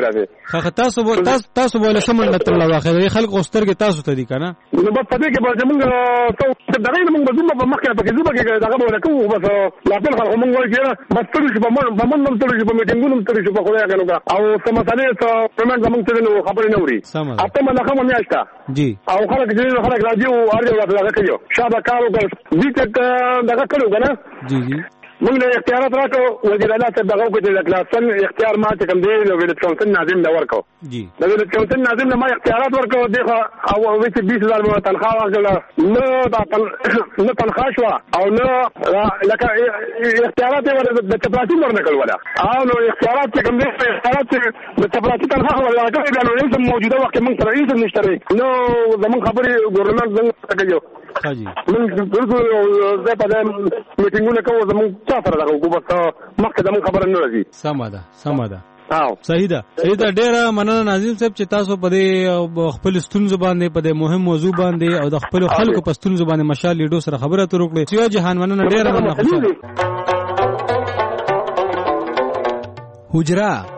راځي تاسو بوله سمند تر لا واخره خلک اوسترګه تاسو ته دي کنه نو په دې کې به موږ څو دغه موږ زوم په مخکې پکې زوم کې دغه بوله کوو بس لا په خلک موږ وایي بس ټول شي په من ټول شي په میټینګونو ټول شي په خدای کنه او سمسالې پرمن زمونږ ته نو خبرې نه وری اته مله کوم میاشتا جی او خلک چې خلک راځي او ارجو راځي کوي شابه کارو کوي دې ته دغه کړو کنه جی جی موږ له اختیارات راکو وزیر اعلی ته دغه کوي د کلاسن اختیار ما ته کوم دی نو ویل کونسل ناظم دا ورکو جی دا ویل کونسل ناظم ما اختیارات ورکو دغه او وې 20000 تنخواه ورکړه نو تنخواه شو او نو لکه اختیارات د چپراسی ورنکل ولا او نو اختیارات کوم دی اختیارات د چپراسی تنخواه ورکړه دا نو هیڅ موجوده وخت موږ سره هیڅ نشته نو زمون خبرې ګورنمنت څنګه کوي حاجی موږ بالکل زه په میټینګونه کوو زمون چا سره دغه حکومت مخکې زمون خبره نه راځي سمه ده صحیح ده ډیره مننه ناظم صاحب چې تاسو په دې خپل ستونزو باندې په دې مهم موضوع باندې او د خپل خلکو په ستونزو باندې مشال لیډو سره خبره تر وکړه سیوا جهان مننه ډیره مننه حجره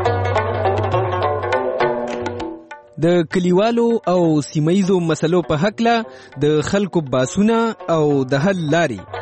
د کلیوالو او سیمایزو مسلو په حق له د خلکو باسونه او د حل لاري